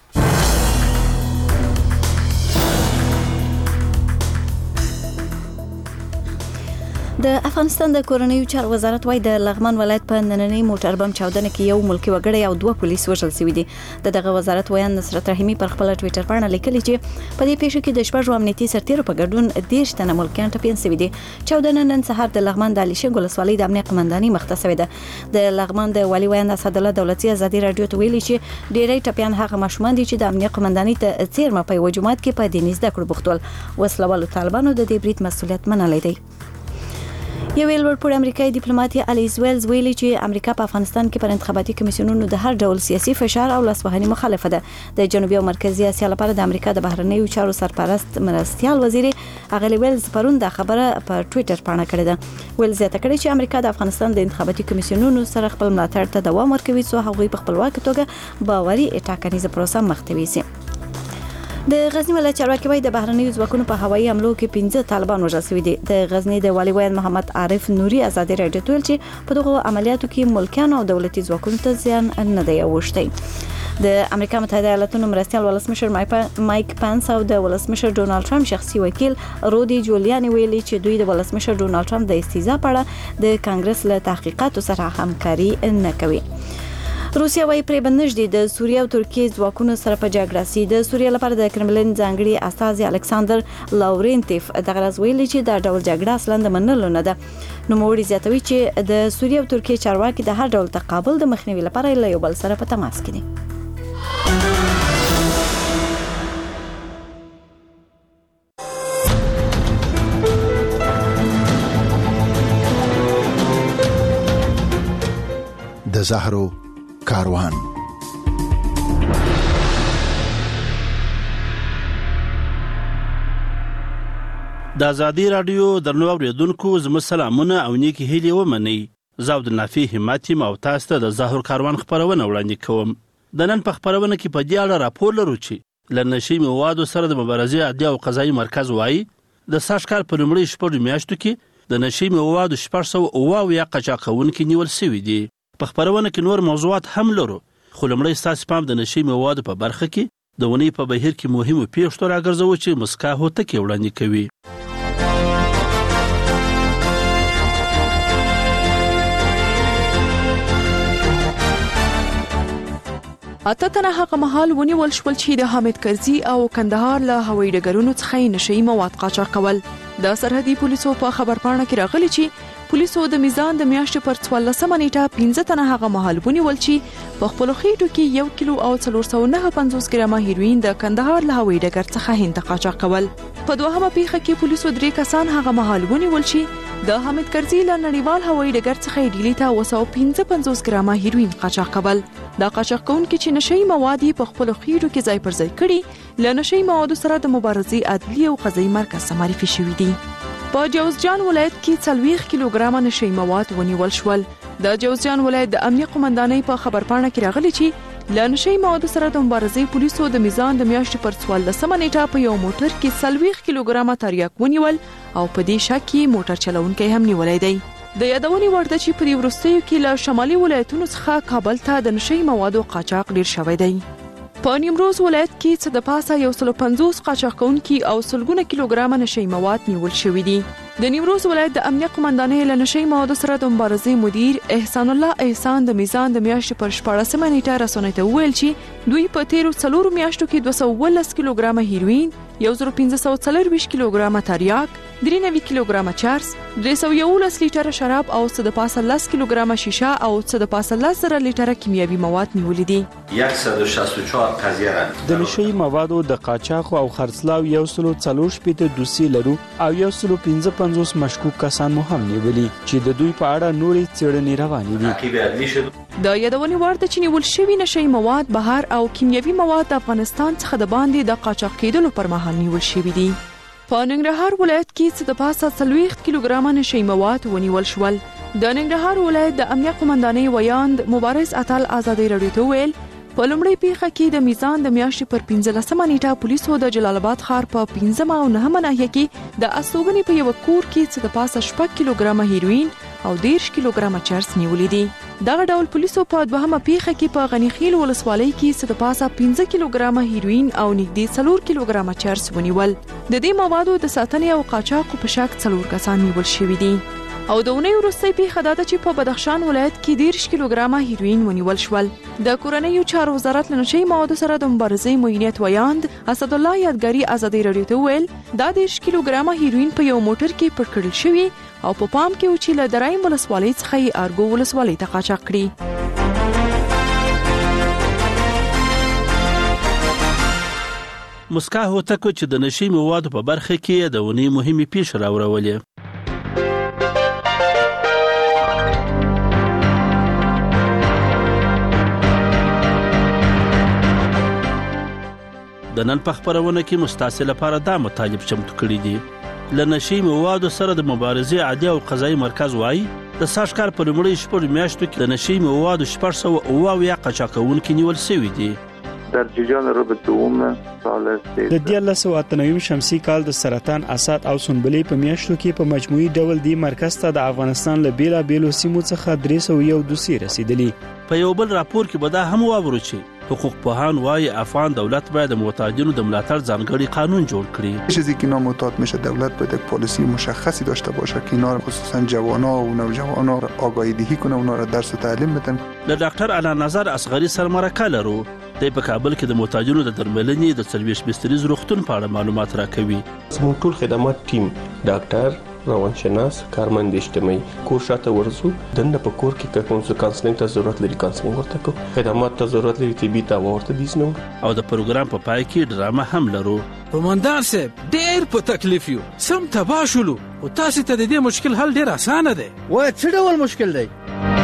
د افغانستان د کورنیو چارو وزارت وايي د لغمان ولایت په نننۍ موټر بم چاودنه کې یو ملکی وګړی او دوه پولیس وژل شوي دي. د دغه وزارت ویان نصرت رحیمي پر خپل ټوئیټر باندې لیکلي چې په دې پیښه کې د شپږ امنیتي سرتیرو په ګډون دېرش تنه ملکیان ټپیان شوي دي. چاودنه نن سهار د لغمان د علیشنګ ولسوالۍ د امنیت قمندانۍ مخته شوې ده. د لغمان د والي ویان اسدالله دولتي ازادي رادیو ته ویلي چې ډېری ټپیان هغه ماشومان دي چې د امنیت قمندانۍ ته څیرمه په یو جماعت کې په دیني زده کړو بوختول. وسلوالو طالبانو د دې برید مسؤلیت منلی دی. یو لوړپوړی امریکایي ډیپلوماټ الیس ویلز ویلي چې امریکا په افغانستان کې پر انتخاباتي کمیسیونونو د هر ډول سیاسي فشار او لاسوهنې مخالفه ده. د جنوبي او مرکزي اسیا لپاره د امریکا د بهرنیو چارو سرپرست مرستیال وزیر اغلی ویلز پرون د خبره په ټوئیټر باندې کړې ده. ویلز زیاته کړې چې امریکا د افغانستان د انتخاباتي کمیسیونونو سره خپل ملاتړ ته دوام ورکوي څو هغوی په خپلواک توګه باوري ټاکنیزه پروسه مخ ته ویسي. د غزنی ولایت چارواکي وايي د بهرنیو ځواکونو په هوایي حملو کې پنځه طالبان وژل شوي دي. د غزنی د والي ویان محمد عارف نوري ازادي رادیو ته ویل چې په دغه عملیاتو کې ملکیان او دولتي ځواکونو ته زیان نه دی اوښتی. د امریکا متحده ایالاتونو مرستیال ولسمشر مایک پانس او د ولسمشر ډونالد ټرمپ شخصي وکیل رودي جولیانی ویلي چې دوی د ولسمشر ډونالد ټرمپ د استیزا په اړه د کانګرس له تحقیقاتو سره همکاري نه کوي. روسیا وايي پرې بنژدي د سوریه او ترکیه ځواکونو سره په جګړه سي. د سوریه لپاره د کرملین ځانګړي استازي الکساندر لاورنټیف دغه راز ویلي چې دا ډول جګړه اصلا د منلو نه ده. نو موري زیاتوي چې د سوریه او ترکیه چارواکي د هر ډول تقابل د مخنیوي لپاره له یو بل سره په تماس کې دي. د زهرو کاروان. د ازادي رادیو درنو اوریدونکو زموږ سلامونه او نیکی هیلې ومنئ. زه عبدالنافي همت یم او تاسو ته د زهرو کاروان خبرونه وړاندې کوم. د نن په خبرونه کې په دې اړه راپور لرو چې له نشي موادو سره د مبارزې عدلي او قضایي مرکز وايي د سږ کال په لومړۍ شپږو میاشتو کې د نشي موادو شپږ سوه اووه اویا قاچاقونکي نیول شوي دي. په خبرونه کې نور موضوعات هم لرو خو لومړی ستاسو پام د نشي موادو په برخه کې د ونې په بهیر کې مهمو پیښو راګرځوو چې مسکا هوتکې وړاندې کوي. اته تنه هغه مهال ونیول شول چې د حامد کرزي او کندهار له هوایي ډګرونو څخه نشي مواد قاچاق کول. د سرحدي پولیسو په خبرپاڼه کې راغلي چې پولیسو د میزان د میاشتې پر څوارلسمه نیټه پنځه تنه هغه مهال ونیول چې په خپلو خېټو کې یو کیلو او څلور سوه نهه پنځوس ګرامه هیروین د کندهار له هوایي ډګر څخه هند ته قاچاق کول. په دوهمه پیښه کې پولیسو درې کسان هغه مهال ونیول چې د حامد کرزي له نړیوال هوایي ډګر څخه ډیلي ته اوه سوه پنځه پنځوس ګرامه هیروین قاچاق کول. دا قاچاق کوونکي چې نشي مواد په خپلو خېټو کې ځای پر ځای کړي له نشي موادو سره د مبارزې عدلي او قضایي مرکز ته معرفي شوي دي. په جوزجان ولایت کې څلوېښت کیلوګرامه نشي مواد ونیول شول. د جوزجان ولایت د امنیت قمندانۍ په خبرپاڼه کې راغلي چې له نشي موادو سره د مبارزې پولیسو د میزان د میاشتې پر څوارلسمه نیټه په یو موټر کې څلوېښت کیلوګرامه تریاک ونیول او په دې شک کې موټر چلونکی هم نیولی دی. د یادونې وړ ده چې په دې وروستیو کې له شمالي ولایتونو څخه کابل ته د نشي موادو قاچاق ډیر شوی دی. په نیمروز ولایت کې څه د پاسه یو سل پنځوس قاچاق کوونکي او سلګونه کیلوګرامه نشئی مواد نیول شوي دي. د نیمروز ولایت د امنیه قومندانۍ له نشئی موادو سره د مبارزې مدیر احسان الله احسان د میزان د میاشتې پر شپاړسمه نیټه رسنیو ته وویل چې دوی په تیرو څلورو میاشتو کې دوه سوه اوولس کیلوګرامه هیروین، یو زر پنځه سوه څلرویشت کیلوګرامه تریاک، درې نوي کیلوګرامه چرس، درې سوه یولس لیټره شراب او څه د پاسه لس کیلوګرامه شیشه او څه د پاسه لس زره لیټره کیمیاوي مواد نیولي دي. صد و شصت و چهار قضیه را د نشئی موادو د قاچاق او خرڅلاو یو سل څلور شپېته دوسیې لرو او یو سل پنځه پنځوس مشکوک کسان مو هم نیولي چې د دوی په اړه نورې څېړنې روانې دي. د یادونې وړ ده چې نیول شوي نشئی مواد بهر او کیمیاوي مواد د افغانستان څخه د باندې د قاچاق کېدلو پر مهال نیول شوي دي. په ننګرهار ولایت کې څه د پاسه څلوېښت کیلوګرامه نشئی مواد ونیول شول. د ننګرهار ولایت د امنیه قومندانۍ ویاند مبارز اتل ازادۍ راډیو ته وویل په لومړۍ پیښه کې د میزان د میاشتې پر پنځلسمه نیټه پولیسو د جلال آباد ښار په پنځمه او نهمه ناحیه کې د استوګنې په یوه کور کې څه د پاسه شپږ کیلوګرامه هیروین او دېرش کیلوګرامه چرس نیولي دي. دغه ډول پولیسو په دوهمه پیښه کې په غني خیل ولسوالۍ کې څه د پاسه پنځه کیلوګرامه هیروین او نږدې څلور کیلوګرامه چرس ونیول. د دې موادو د ساتنې او قاچاقو په شک څلور کسان نیول شوي دي. او د اونۍ وروستۍ پیښه دا ده چې په بدخشان ولایت کې دېرش کیلوګرامه هیروین ونیول شول. د کورنیو چارو وزارت له نشئی موادو سره د مبارزې معینیت ویاند اسدالله یادګاري ازادۍ راډیو ته وویل دا دېرش کیلوګرامه هیروین په یو موټر کې پټ کړل شوي او په پام کې و چې له درایم ولسوالۍ څخه یې ارګو ولسوالۍ ته قاچاق کړي. مسکا هوتکو چې د نشئی موادو په برخه کې د ونې مهمې پیښې راوړولې. د نن په خبرونه کې مستعصي لپاره دا مطالب چمتو کړي دي. له نشئی موادو سره د مبارزې عادي او قضایي مرکز وایي د سږ کال په لومړیو شپږو میاشتو کې د نشئی موادو شپږ سوه اووه اویا قاچاقونکي نیول شوي دي. در جریان ربع دوم سال د دیارلس سوه اته نوي شمسي کال د سرطان اسات او سنبلې په میاشتو کې په مجموعي ډول دی مرکز ته د افغانستان له بیلابیلو سیمو څخه درې سوه یو دوسیې رسیدلي. په یو بل راپور کې به دا هم واورو چې حقوق پوهان وايي افغان دولت باید د محتاجینو د ملاتړ ځانګړي قانون جوړ کړي. چیزی که نامحتاط میشه دولت باید یک پالیسی مشخصی داشته باشه که اینا خصوصا جوان‌ها و نوجوان‌ها را آگاهی دهی کنه، اونا را درس و تعلیم بدن. د ډاکټر اعلی نظر اصغری سره مرکه لرو. د په کابل کې د محتاجینو د درملنې د څلوېښت بستریز روغتون په اړه معلومات راکوي. زموږ ټول خدمات ټیم ډاکټر، روانشناس، کارمند اجتماعي کور شاته ورزو دنه په کور کې که کوم څه کانسلینګ ته ضرورت لري کانسلینګ ورته کو، خدمات ته ضرورت لري طبي ته ورته ديسنو. او د پروګرام په پای کې ډرامه هم لرو. قومندان صاحب ډېر په تکلیف یو، سم تباه شولو او تاسو ته د دې مشکل حل ډېر اسانه دی. وای څه ډول مشکل دی؟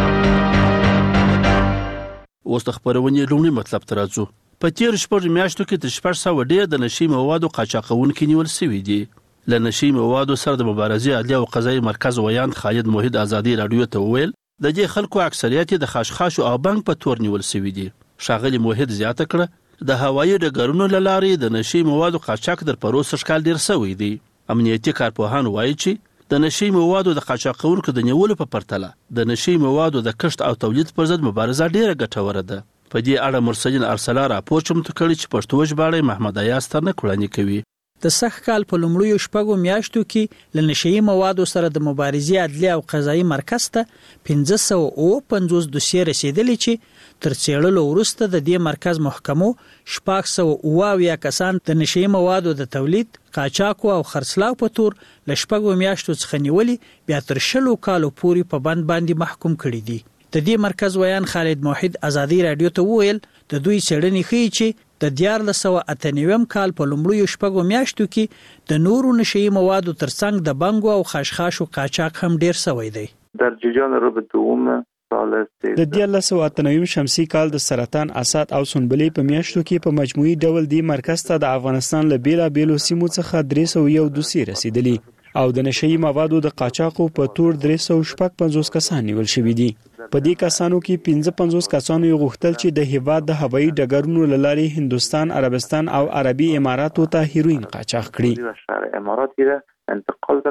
اوس د خبرونې لومړی مطلب ته راځو. په تیر شپږ میاشتو کې د شپږ سوه ډېر د نشئی موادو قاچاقونکي نیول شوي دي. له نشئی موادو سره د مبارزې عدلیه او قضایي مرکز ویاند خالد موحد ازادي راډیو ته وویل د دې خلکو اکثریت د خاشخاشو او بنک په تور نیول شوي دي. ښاغلي موحد زیاته کړه د هوایي ډګرونو له لارې د نشئی موادو قاچاق در پروسه ښکال ډیر شوی دی. امنیتي کارپوهان وایي چې د نشئی موادو د قاچاقونکو د نیولو په پرتله د نشئی موادو د کښت او تولید پر ضد مبارزه ډیره ګټوره ده. په دې اړه مرسلین ارسلا راپور چمتو کړی چې پښتو ژباړه محمد ایاز ترنه وړاندې کوي. د سخ کال په لومړیو شپږو میاشتو کې له نشئی موادو سره د مبارزې عدلیه او قضایي مرکز ته پنځه سوه اووه پنځوس دوسیې رسیدلي چې تر څېړلو وروسته د دې مرکز محکمو شپږ سوه اووه اویا کسان د نشئی موادو د تولید، قاچاقو او خرڅلاو په تور له شپږو میاشتو څخه نیولي بیا تر شلو کالو پورې په بند باندې محکوم کړي دي. د دې مرکز ویان خالد موحد ازادي راډیو ته وویل د دوی څېړنې ښیي چې د دیارلس سوه اته نوي کال په لومړیو شپږو میاشتو کې د نورو نشئی موادو ترڅنګ د بنګو او خاشخاشو قاچاق هم ډیر شوی دی. در جریان ربع دوم سال د دیارلس سوه اته نوي شمسي کال د سرطان اسات او سنبلې په میاشتو کې په مجموعي ډول دی مرکز ته د افغانستان له بیلابیلو سیمو څخه درې سوه یو دوسیې رسیدلي او د نشئی موادو د قاچاقو په تور درې سوه شپږ پنځوس کسان نیول شوي دي. په دې کسانو کې پنځه پنځوس کسانو یې غوښتل چې د هیواد د هوایي ډګرونو له لارې هندوستان، عربستان او عربي اماراتو ته هیروین قاچاق کړي.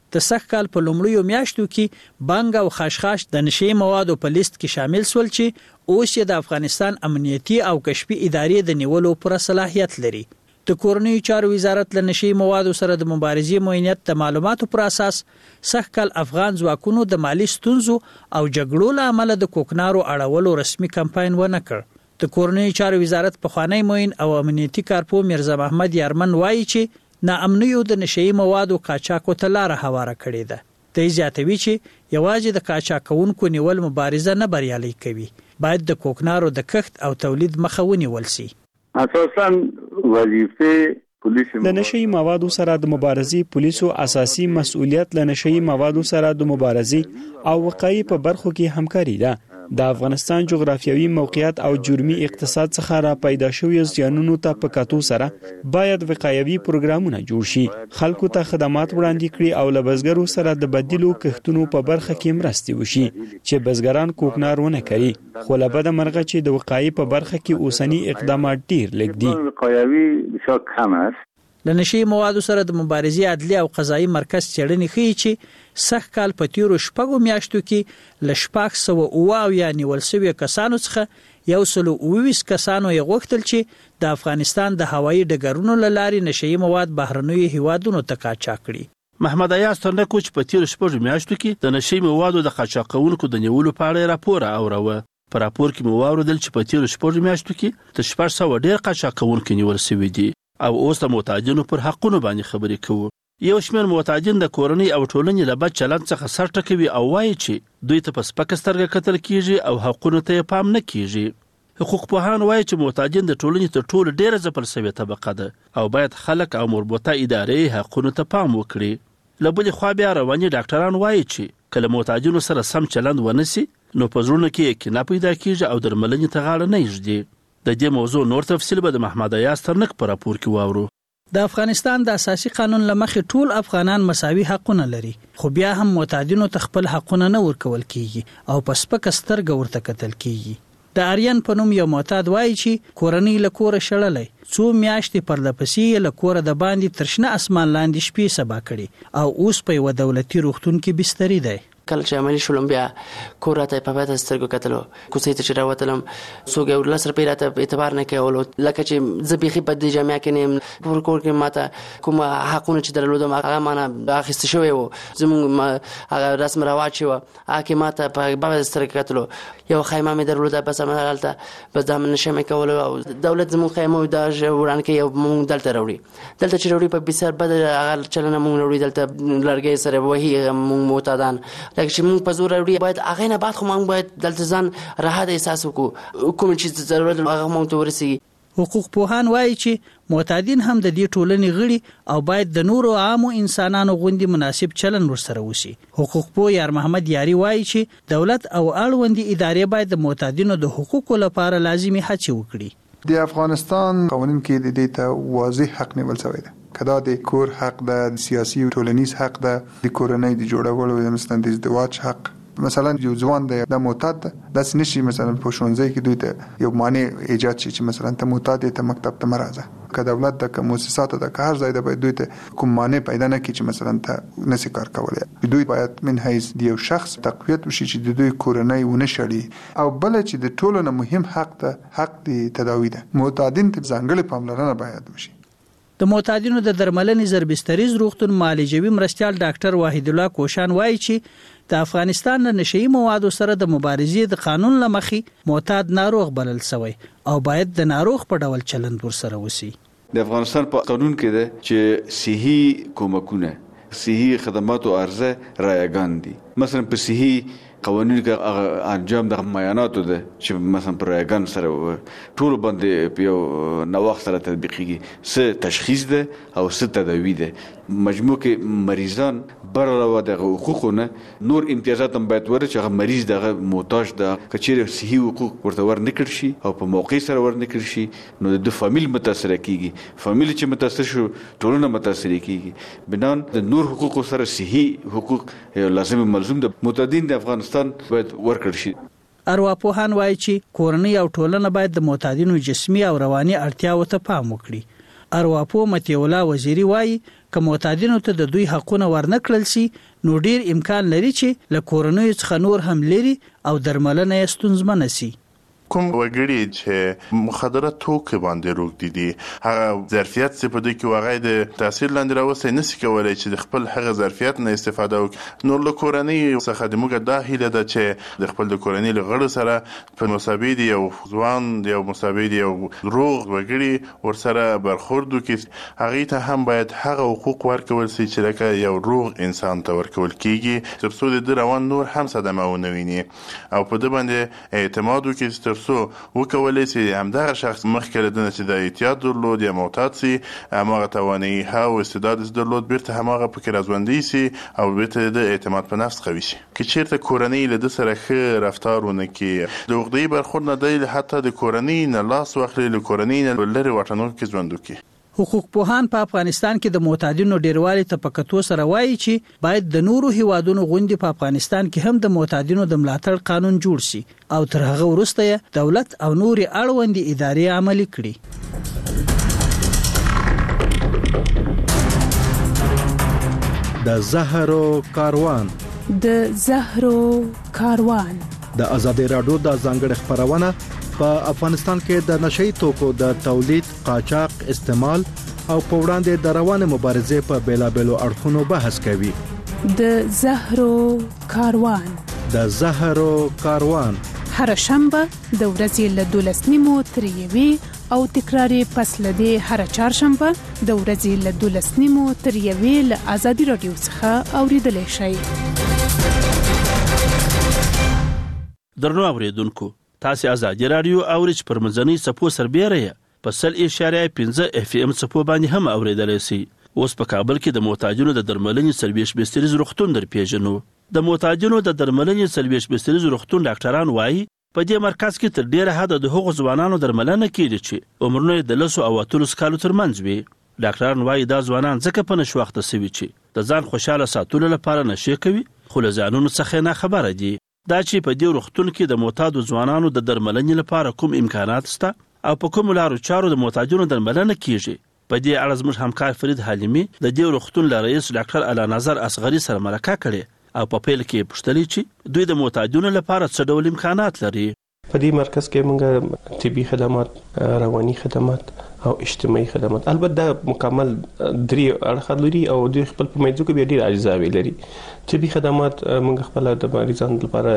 د سخت کال په لومړیو میاشتو کې بانګ او خاشخاش د نشي موادو په لیست کې شامل سول چې اوس یې د افغانستان امنیتي او کشفي ادارې د نیولو پر صلاحیت لري. د کورنیو چارو وزارت له نشي موادو سره د مبارزې موینت د معلوماتو پر اساس سخت کال افغان ځواکونو د مالی ستونزو او جګړو له امله د کوکنارو اړولو رسمي کمپاین ونه کړ. د کورنیو چارو وزارت پخوانی موین او امنیتي کارپو مرزا محمد یارمن وایي چې ناامنیو د نشي موادو قاچاقو ته لار هواره کړې ده. د زیاتوي چې یوازې د قاچاقونکو نیول مبارزه نه بریالي کوي، باید د کوکنارو د کښت او تولید مخه ونیول شي. اساساً وظیفه پولیس د نشي موادو سره د مبارزې پولیسو اساسي مسؤلیت له نشي موادو سره د مبارزې او وقایع په برخو کې همکاري ده. د افغانستان جغرافیوي موقعیت او جرمي اقتصاد څخه را پیدا شوی زیانونو ته په کتو سره باید وقایوي پروګرامونه جوړ شي، خلکو ته خدمات وړاندې کړي او له بزګرو سره د بدیلو کښتونو په برخه کې مرستې وشي چې بزګران کوکنار ونه کوي. خو له بده مرغه چې د وقایع په برخه کې اوسنی اقدامات ډیر لږ دي. وقایوي بسیار کم است. له نشي موادو سره د مبارزې عدلي او قضایي مرکز څېړنې ښیي چې سخت کال په تیرو شپږو میاشتو کې له شپږ سوه اوه اویا نیول شویو کسانو څخه یو سل اوه ویشت کسانو یې غوښتل چې د افغانستان د هوایي ډګرونو له لارې نشي مواد بهرنیو هیوادونو ته قاچاق کړي. محمد ایاز ترنکو چې په تیرو شپږو میاشتو کې د نشي موادو د قاچاقونکو د نیولو په اړه راپور اوروه. په راپور کې مو واوریدل چې په تیرو شپږو میاشتو کې د شپږ سوه ډیر قاچاقونکو نیول شوي دي او اوس د معتادینو پر حقونو باندې خبرې کوو. یو شمېر معتادین د کورنۍ او ټولنې له بد چلند څخه سر ټکوي او وایي چې دوی ته په سپکه سترګه کتل کیږي او حقونو ته پام نه کیږي. حقوق پوهان وایي چې معتادین د ټولنې تر ټولو ډیره ځپل شوې طبقه ده او باید خلک او مربوطه ادارې حقونو ته پام وکړي. له بلې خوا بیا رواني ډاکټران وایي چې کله معتادینو سره سم چلند ونشي نو په زړونو کې کینه پیدا کیږي او درملنې ته غاړه نه ایږدي. د دې موضوع نور تفصیل به د محمد ایاز ترنک په راپور کې واورو. د افغانستان د اساسي قانون لمخې ټول افغانان مساوي حقونه لري، خو بیا هم معتادینو ته خپل حقونه نه ورکول کیږي او په سپکه سترګه ورته کتل کیږي. د آریان په نوم یو معتاد وایي چې کورنۍ له کوره شړلې، څو میاشتې پرلپسې له کوره د باندې تر شنه اسمان لاندې شپې سبا کړي او اوس په یوه دولتي روغتون کې بستري دی. کله چې عملي شولم بیا کور راته په پاتې سترګو کتلو، کوڅې ته چې راوتلم څوک یو لس روپۍ راته اعتبار نه کولو، لکه چې زه بیخي په دې جامعه کې نه یم. په کور کې ماته کوم حقونه چې درلودم هغه مانه اخیستل شوی و، زموږ هغه رسم رواج چې وه هغه کې ماته په پاتې سترګو کتلو. یو خیمه مې درلوده بس همالته بس دا نه شم کولی او دولت زموږ خیمه دا وران کوي او موږ دلته راوړي. دلته چې راوړي په بسیار بد هغه چلنه موږ راوړي، دلته لرګی سره وهي موږ معتادان، لکه چې موږ په زور راوړي. باید هغه نه بعد خو موږ باید دلته ځان راحت احساس وکړو، کوم چې ضرورت هغه موږ ته ورسیږي. حقوق پوهان وایي چې معتادین هم د دې ټولنې غړي او باید د نورو عامو انسانانو غوندي مناسب چلن ورسره وشي. حقوق پوه یار محمد یاری وایي چې دولت او اړوندې ادارې باید د معتادینو د حقوقو لپاره لازمي هڅې وکړي. د افغانستان قوانین کې د دې ته واضح حق نیول شوی دی، کدا د کور حق ده، د سیاسي او ټولنیز حق ده، د کورنۍ د جوړولو مثلا د ازدواج حق. مثلا یو ځوان د معتاد ده داس نشي مثلا په ښوونځي کې دوی ته یو معنی ایجاد شي چې مثلا ته معتاد ته مکتب ته مرزه که دولت د کوم مؤسسات د هر ځای د باید دوی ته کوم معنی پیدا نه کړي چې مثلا ته نسی کار کولای. دوی باید من حیث د یو شخص تقویت وشي چې د دوی کورنۍ ونه شړي. او بل چې د ټولو نه مهم حق ده حق د تداوی ده، معتادین ته ځانګړې پاملرنه باید وشي. د معتادینو د درملنې زربستریز روغتون معالجوي مرستیال ډاکټر واحد الله کوشان وایي چې د افغانستان له نشئی موادو سره د مبارزې د قانون لمخې معتاد ناروغ بلل شوی او باید د ناروغ په ډول چلند ورسره وسی. د افغانستان په قانون کې ده چې صحي کومکونه، صحي خدماتو عرضه رایگان دي. مثلا په صحي قوانین کې انجام د معایناتو ده چې مثلا پر رایگان سره ټول باندې په یو نوښت سره تطبیقيږي، څه تشخیص ده او څه تداوی ده. مجموع کې مریضان برله د حقوقونه نور امتیازات هم باید ورته چې مریض دغه محتاج ده، کچېره صحي حقوق ورته ورنکړ شي او په موقع سره ورنکړ شي نو د فامیل متاثر کیږي. فامیل چې متاثر شو ټولنه متاثر کیږي. بنان د نور حقوق سره صحي حقوق لازم ملزوم د معتادین د افغانستان باید ورکړ شي. ارواپوهان وایي چې کورنۍ او ټولنه باید د معتادینو جسمي او رواني اړتیاو ته پام وکړي. ارواپو متیولا وزیری وایي که معتادینو ته د دوی حقونه ورنکړل شي نو ډیر امکان لري چې له کورنۍ څخه نور هم لري او درملنه یې ستونزمنه شي. کوم وګړي چې مخدره توکي باندې روږدي دي هغه ظرفیت چې په دې کې واغې د تاثیر لاندې راوستي نشي کولای چې د خپل هغه ظرفیت نه استفاده وکړي. نو له کورنۍ څخه د موږ د هیله ده چې د خپل د کورنۍ لغړ سره په مساوي دي او ځوان دی او مساوي دي او روغ وګړي ورسره برخورد وکړي. هغه ته هم باید هغه حقوق ورکول شي چې لکه یو روغ انسان ته ورکول کیږي تر څو د روان نور هم صدمه ونه ویني او په دې باندې اعتماد وکړي سو وکولای شي همدغه شخص مخکې لدنه چې د احتیاط درلود یا معتاد سي هغه توانایي او استعداد درلود بیرته همغه فکر ازوندي سي او بیرته د اعتماد په نفس قوي شي. که چیرته کورنۍ له د سره ښه رفتارونه کې د وګړي برخورد نه دی حتی د کورنۍ نه لاس واخلي له کورنۍ نه لري وټنو کې ژوند وکړي. حقوق پوهان په افغانستان کې د معتادینو ډیروالي ته په کتو سره وایي چې باید د نورو هیوادونو غونډې په افغانستان کې هم د معتادینو د ملاتړ قانون جوړ شي او تر هغه وروسته دولت او نوري اړوندې ادارې عملي کړي. د زهرو کاروان د زهرو کاروان د ازادي راډیو د ځانګړي خبرونه په افغانستان کې د نشئی توکو د تولید، قاچاق، استعمال او په وړاندې د روانه مبارزې په بیلابېلو اړخونو بحث کوي. د زهرو کاروان د زهرو کاروان هر شنبه د ورځې له دولس نیمو تر یوې او تکراری پس لدی هر چهارشنبه د ورځې له دولس نیمو تر یوې له ازادي رادیو څخه اوریدل شي. درنو اوریدونکو تاسو ازادي رادیو اورچ پر مزنی سپو سربېره په سل اشاریه پنځه اف ام سپو باندې هم اوریدل شي. اوس په کابل کې د معتادینو د درملنې سرویس بستریز روغتون در پیژنو. د معتادینو د درملنې سرویس بستریز روغتون ډاکټران وایي په دې مرکز کې تر ډیره حد د هغو ځوانانو درملنه کیږي چې عمرونه د لسو او اتلس کالو ترمنځ وي. ډاکټران وایي دا ځوانان ځکه په نشوخته سوي چې د ځان خوشاله ساتلو لپاره نشي کوي خو له ځانونو څخه نه خبره دي. دا چې په دې روغتون کې د معتادو ځوانانو د درملنې لپاره کوم امکانات شته او په کوم لارو چارو د معتادینو درملنه کیږي. په دې اړه زموږ همکار فرید حلیمی د دې روغتون له رئیس ډاکټر اعلی نظر اصغری سره مرکه کړې او په پیل کې پوښتنه چې دوی د معتادینو لپاره څه ډول امکانات لري. په دې مرکز کې موږ طبي خدمات، رواني خدمات او اجتماعي خدمات، البته مکمل درې اړخ لري او د خپل په مېزو کې به ډېر اجزاوي لري. طبي خدمات موږ خپل د مریضانو لپاره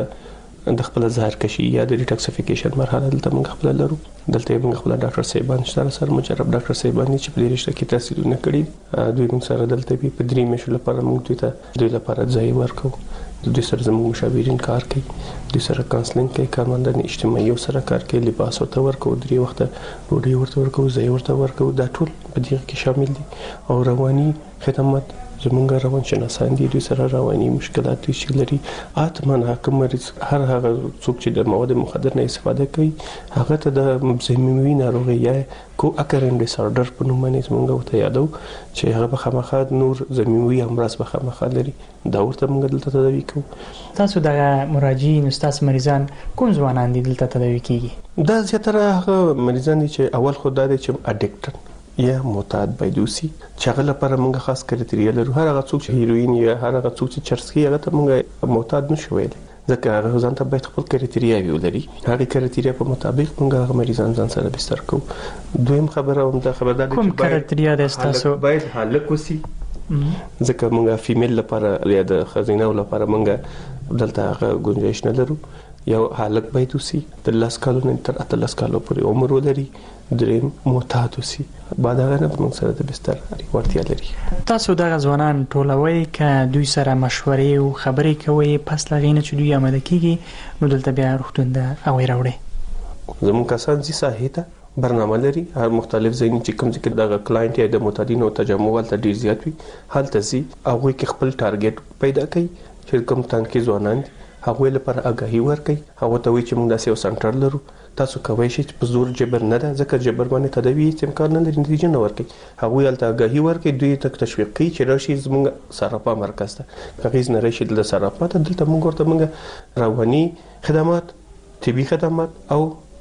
د خپل زهر کشي یا د ډیټاکسیفیکیشن مرحله دلته موږ خپل لرو. دلته موږ خپل ډاکټر صاحبان شته سره مجرب ډاکټر صاحبان چې په دې رشته کې تحصیلونه کړي دوی موږ سره دلته په درې میاشتو لپاره موږ دوی ته دوی لپاره ځای ورکو. د دوی سره زموږ مشاورین کار کوي، دوی سره کانسلینګ کوي، کارمندان اجتماعي سره کار کوي، لباس ورته ورکو، درې وخته ډوډۍ ورته ورکو، ځای ورته ورکو. دا ټول په دې کې شامل دي. او رواني خدمات زمونږ روان شناسان دي، دوی سره رواني مشکلات چې لري اتمن حکم مریض هر هغه څوک چې د مواد مخدر نه استفاده کوي هغه ته د مزمنوي ناروغي یا کو اکرن ډیس اوردر په نوم باندې زمونږ ته یادو چې هغه به خامخا نور زمینوي امراض به خامخا لري. دا ورته موږ دلته تداوی کوو. تاسو د مراجعین استاد مریضان کوم ځوانان دي دلته تداوی کیږي؟ دا زیاتره هغه مریضان دي چې اول خو دا دي چې اډیکټن یا معتاد بایدوسی چې هغه لپاره موږ خاص کرایټریا لرو. هر هغه څوک چې هیروین یا هر هغه څوک چې چرس کوي هغه ته موږ معتاد نشو ویلی ځکه هغه ځان ته باید خپل کرایټریا ولري. هغه کرایټریا په مطابق موږ هغه مریضان ځان سره بستر کوو. دویم خبره هم دا خبردار دي کوم کرایټریا د تاسو باید هلک وسی ځکه موږ فیمیل لپاره یا د خزینه لپاره موږ دلته هغه گنجائش نه لرو. یو هلک باید وسی د لاس کالو نه تر اتلس کالو پورې عمر ولري. دریم معتاد وسی بعد هغه نه موږ سره د بستر ورتیا لري. تاسو د ځوانان ټولوي ک دوی سره مشورې او خبرې کوي پس لغینه چې دوی آماده کیږي نو دلته بیا روغتون د اوی راوړي. زموږ کسان زی ساحته برنامه لري هر مختلف ځای چې کوم ځکه د کلاینټ یا د معتادینو تجمع ولته ډیر زیات وي هلته زی هغه کې خپل ټارګټ پیدا کوي چې کوم تنکي ځوانان هغه لپاره آگاهي ورکړي. هغه ته وایي چې موږ داسې یو سنټر لرو تاسو کوی شئ چې په زور جبر نه ده ځکه جبر باندې تداوی هیڅ امکان نه لري نتیجه نه ورکړي. هغه یلته آگاهي ورکړي دوی ته تشویق کوي چې راشي زموږ سراپا مرکز ته هغه نه راشي د سراپا ته دلته موږ ورته موږ رواني خدمات، طبي خدمات او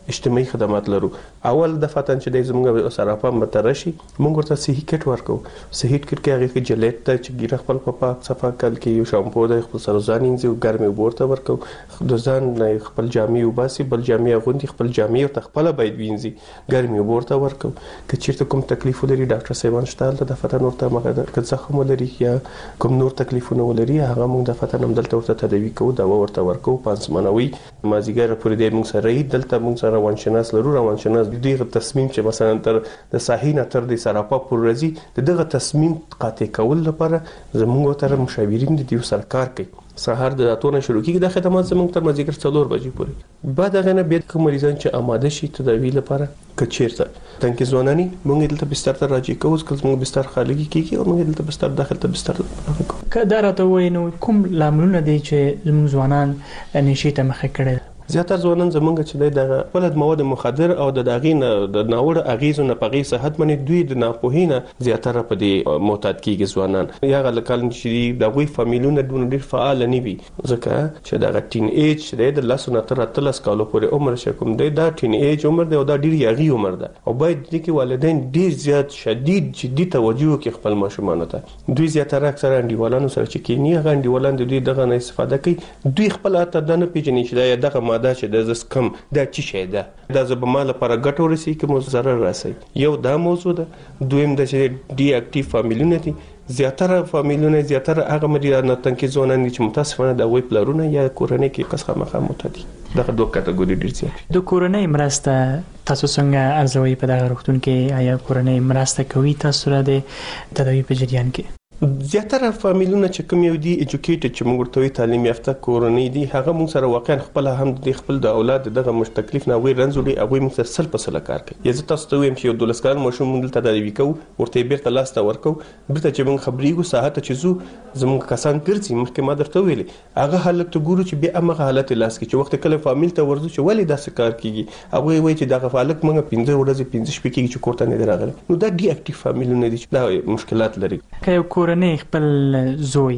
اجتماعي خدمات لرو. اول دفعه چې د زموږ صرافه مترشي موږ ورته صحي کټ ورکو. صحي کټ کې هغه کې جلیټ ته چې ګیره خپل په پاک صفا کل کې یو شامپو د خپل سر ځان انځي ګرمي ورته ورکو. د ځان خپل جامې وباسي بل جامې غوندي خپل جامې ته خپل باید وینځي ګرمي ورته ورکو. که چیرته کوم تکلیف ولري ډاکټر صاحبان شته د دفعه نور ته مګر که زخم ولري یا کوم نور تکلیفونه ولري هغه موږ د دفعه نم دلته ورته تداوی کوو دوا ورته ورکو پانسمانوي مازیګر پورې د موږ سره دلته موږ سره روانشناس لرو. روانشناس دغه تصمیم چې مثلا تر د صحیح نه تر د صرافه پر ورځي دغه تصمیم قاطع کول لپاره زموږ تر مشاورین دي سره کار کوي. سهار د راتونه شروع کیږي د خدمات زموږ تر مازیګر څلور بجې پورې. بعد هغه نه بیا کوم مریضان چې آماده شي تداوی لپاره کچیرته تنکي ځوانانی موږ دلته بستر ته راځي کوو کله موږ بستر خالی کیږي او موږ دلته بستر داخل ته بستر کوو. که دا راته وینو کوم لاملونه دي چې زموږ ځوانان نشي ته مخه کړي؟ زیاتره ځوانان زمونږ چې د بلد مواد مخدر او د داغین د ناوړه اغیزو نه پغې صحت باندې دوی د ناپوهینه زیاتره په دې معتاد کیږي ځوانان. یا غلکل چې د غوي فامیلونه دونه ډیر فعال نه وي ځکه چې د ټین ایج د لاسو نه تر اتلس کالو پورې عمر شکم دی دا ټین ایج عمر دی او دا ډیر یغي عمر ده او باید د کې والدین ډیر زیات شدید جدي توجه کوي خپل ماشومان ته. دوی زیاتره اکثره انډیوالانو سره چې کینی غا انډیوالان دوی دغه نه استفاده کوي. دوی خپل اته د نه پیژنې چې دغه ماده چې د زس کم د چی شي ده د زبمال لپاره ګټور رسی کې مو zarar راسي. یو دا موضوع ده. دویم د چې ډي اکټیو فامیلونه دي زیاتره فامیلونه زیاتره هغه مریضان تنکي ځوانان چې متاسفانه د وی پلرونه یا کورنۍ کې قصه مخه متدي دغه دوه کټګوري ډیر زیات. د کورنۍ مرسته تاسو څنګه ارزوي په دغه وختون کې آیا کورنۍ مرسته کوي تاسو را د تداوی په جریان کې؟ زیاتره فامیلونه چې کوم یو دي ایجوکیټډ چې موږ ورته تعلیم یافته کورنۍ دي هغه موږ سره واقعا خپل هم د خپل د اولاد دغه مش تکلیف نه وي رنځولي هغه موږ سره سل په سل کار کوي. یزه تاسو ته ویم چې یو دولس کال مشوم موږ ته تداوی کوو ورته بیرته لاس ته ورکو برته چې موږ خبرېګو ساعت چې زو زموږ کسان ګرځي مخکې ما درته ویلې هغه حالت ګورو چې به هغه حالت لاس کې چې وخت کله فامیل ته ورځو چې ولې داسې کار کیږي هغه وایي چې دغه فعالک موږ پنځه ورځې پنځه شپې کې چې کوړه نه راغله نو دا ډي اکټیو فامیلونه دي چې دا مشکلات لري. که یو کورنۍ خپل زوی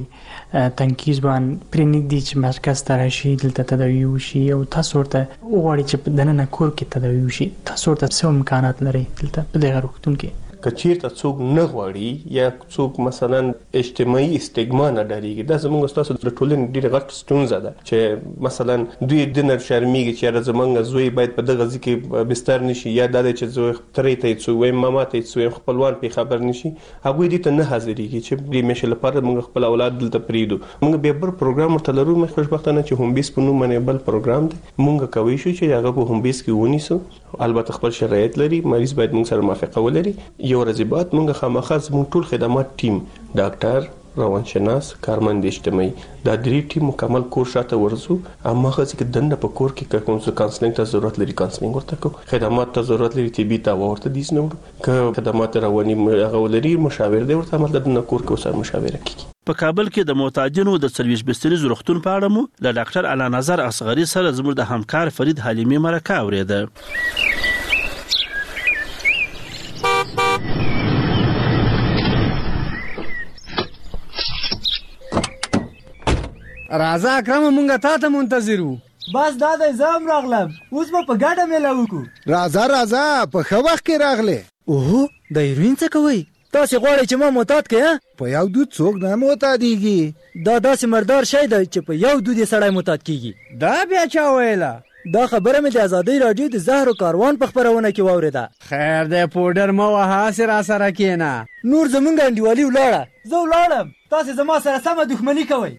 تنکي ځوان پرېنږدي چې مرکز ته راشي دلته تداوی وشي او تاسو ورته وغواړئ چې دننه کور کې تداوی وشي تاسو ورته څه امکانات لرئ دلته په دغه روغتون کې؟ که چیرته څوک نه غواړي یا څوک مثلا اجتماعي استګما نه ډاریږي دا زموږ تاسو د ټولنې ډیره غټ ستونزه ده چې مثلا دوی د نر شرمېږي چې زمونږ زوی باید په دغه ځکه بستر نشي یا د چې زوی ترې ته څو وای ماما ته څو خپلوان په خبر نشي هغه دې ته نه حاضرېږي چې دې مشه لپاره موږ خپل اولاد دلته پریدو. موږ به بل پروګرام ورته لرو مې خوشبختانه چې هم بیس په نوم باندې بل پروګرام دی موږ کوي شو چې هغه په هم بیس کې ونیسو. البته خپل شرایط لري مریض باید موږ سره موافقه ولري. یو ورځ بعد موږ خامخا زموږ ټول خدمات ټیم ډاکټر روانشناس کارمند اجتماعي دا درې ټیم مکمل کور شاته ورسو اما خاصه کې دنه په کور کې کوم څه کانسلینګ ته ضرورت لري کانسلینګ ورته کو خدمات ته ضرورت لري طبي ته ورته دي نو که خدمات رواني غولري مشاور دی ورته عمل د کور کې سره مشاوره کوي. په کابل کې د معتادینو د سرویس بستریز روغتون په اړه مو له ډاکټر اعلی نظر اصغری سره زموږ د همکار فرید حلیمی مرکه اوریده. راځه اکرم مونږه تا ته منتظر وو. بس دا د زم راغلم اوس به په ګډه میله وکړو. راځه راځه په ښه وخت کې راغله. اوه د هیروین څه کوي؟ تاسو غواړئ چې ما معتاد کړئ؟ په یو دود څوک نه معتادیږي. دا داسې مردار شی دی چې په یو دود یې سړی معتاد کیږي. دا بیا چا ویله؟ دا خبره مې د ازادۍ راډیو د زهر کاروان په خبرونه کې واوریده. خیر دی پودر مو وهاسې را سره کېنه. نور زمونږ انډیوالي ولاړه. زه ولاړم تاسو زما سره سمه دښمني کوئ.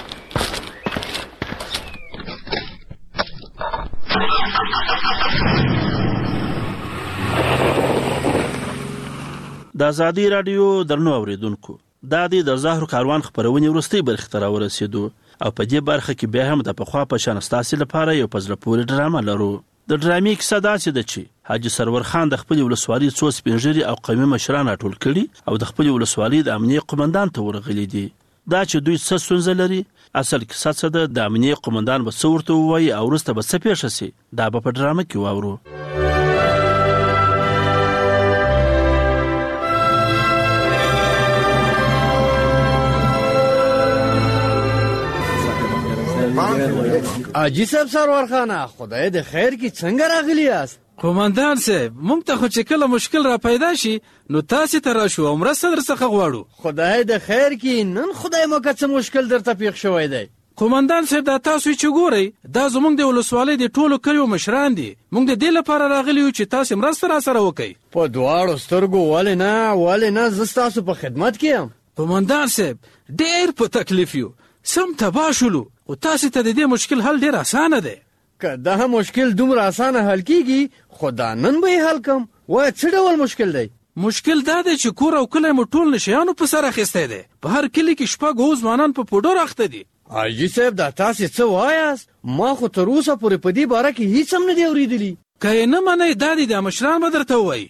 د ازادي رادیو درنو اوریدونکو دا د زهر کاروان خبرونه ورستي برخه تر ورسېدو او په دې برخه کې به هم د پخوا په شان ستاسو لپاره یو پزله پورې ډرامه لرو. د ډرامې کیسه داسې ده چې حاجی سرور خان د خپل ولسوالۍ څو سپینږیري او قومي مشران ټول کړي او د خپل ولسوالۍ د امنیه قومندان ته ورغلي دي. دا چې دوی څه ستونزه لري اصل کیسه څه ده د امنیه قومندان به څه ورته ووایي او وروسته به څه پیښه شي دا به په ډرامه کې واورو. اجي صاحب سرور خانه خدای د خیر کی څنګه راغلی یاست؟ قومندان صاحب مونږ ته خو چې کله مشکل را پیدا شي نو تاسو ته راشو او مرسته در څخه غواړو. خدای د خیر کی نن خدای مو که څه مشکل درته پیښ شوی دی؟ قومندان صاحب دا تاسو چې ګورئ دا زمونږ د ولسوالۍ د ټولو کلیو مشران دي. مونږ د دې لپاره راغلي یو چې تاسو مرسته را سره وکړئ. په دواړو سترګو ولې نه ولې نه زه ستاسو په خدمت کې یم. قومندان صاحب ډېر په تکلیف یو سم تباه شولو او تاسو ته د دې مشکل حل ډېر اسانه دی. که دا مشکل دومره اسانه حل کیږي خو دا نن به یې حل کم. وایه څه ډول مشکل دی؟ مشکل دا دی چې کور او کلی مو ټول نشیانو په سر اخیستی دی. په هر کلي کې شپږ اووه ځوانان په پوډر اخته دي. حاجي صاحب دا تاسې څه وایاست؟ ما خو تر اوسه پورې په دې باره کې هیڅ هم نه دی اورېدلي. که یې نه منئ دا دي د مشران به درته ووایي.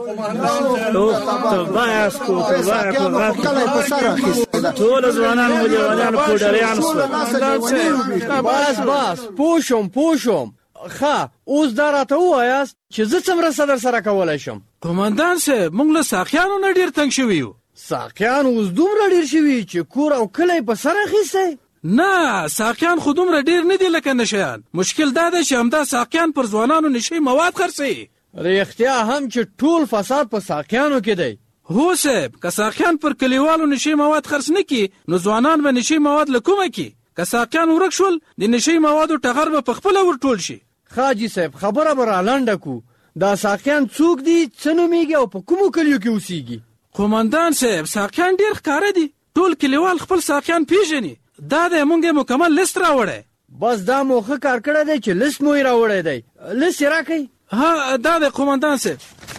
ټول ځوانان مو لیونیان پوډریان شول. بس بس پوه شوم پوه شوم. ښه اوس دا راته ووایاست چې زه څه مرسته در سره کولی شم؟ قومندان صاحب موږ له ساقیانو نه ډېر تنګ شوي یو. ساقیان اوس دومره ډېر شوي چې کور او کلی په سر اخیستی؟ نه ساقیان خو دومره ډېر نه دي لکه نشیان. مشکل دا دی چې همدا ساقیان پر ځوانانو نشي مواد خرڅوي. رښتیا هم چې ټول فساد په ساقیانو کې دی. هو صاحب که ساقیان پر کلیوالو نشي مواد خرڅ نه کړي نو ځوانان به نشي مواد له کومه کړي. که ساقیان ورک شول د نشي موادو ټغر به په خپله ورټول شي. حاجي صاحب خبره به رالنډه کو. دا ساقیان څوک دي څه نومیږي او په کومو کلیو کې اوسیږي؟ قومندان صاحب ساقیان ډېر ښکاره دي. ټول کلیوال خپل ساقیان پیژني. دا دی مونږ یې مکمل لیست راوړی. بس دا مو ښه کار کړی دی چې لیست مو یې راوړی دی. لیست یې راکئ. ها دا دی قومندان صاحب.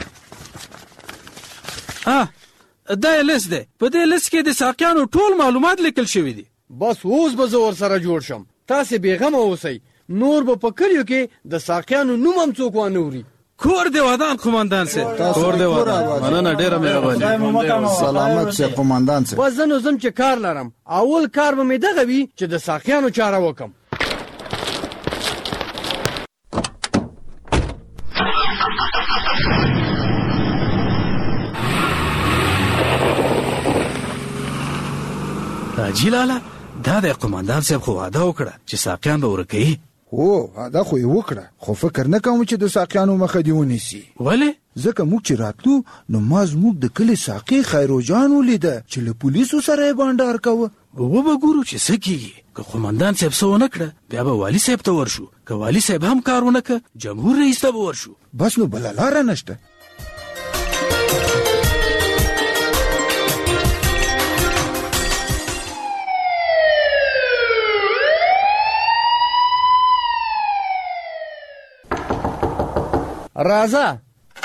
ها دا یې لیست دی. په دې لیست کې د ساقیانو ټول معلومات لیکل شوي دي. بس اوس به زه ورسره جوړ شم. تاسې بېغمه اوسئ. نور به په کلیو کې د ساقیانو نوم هم څوک وانه اوري. کور دی ودان قومندان صاحب. کور دی ودان. مننه ډېره مهرباني. سلامت شه قومندان صاحب. بس زه نو ځم چې کار لرم. اول کار به مې دغه وي چې د ساقیانو چاره وکم. حاجي لالا دا د قومندان صاحب خو واده وکړه چې ساقیان به ورکوي. هو دا خو یې وکړه خو فکر نه کوم چې د ساقیانو مخه دې ونیسي. ولې؟ ځکه موږ چې راتلو نو ما زموږ د کلي ساقي خیروجان ولیده چې له پولیسو سره یې بانډار کوه. وبه ګورو چې څه کېږي. که قومندان صاحب څه ونه کړه بیا به والي صاحب ته ورشو. که والي صاحب هم کار ونه کړه جمهور رئیس ته به ورشو. بس نو بله لاره نشته. راځه.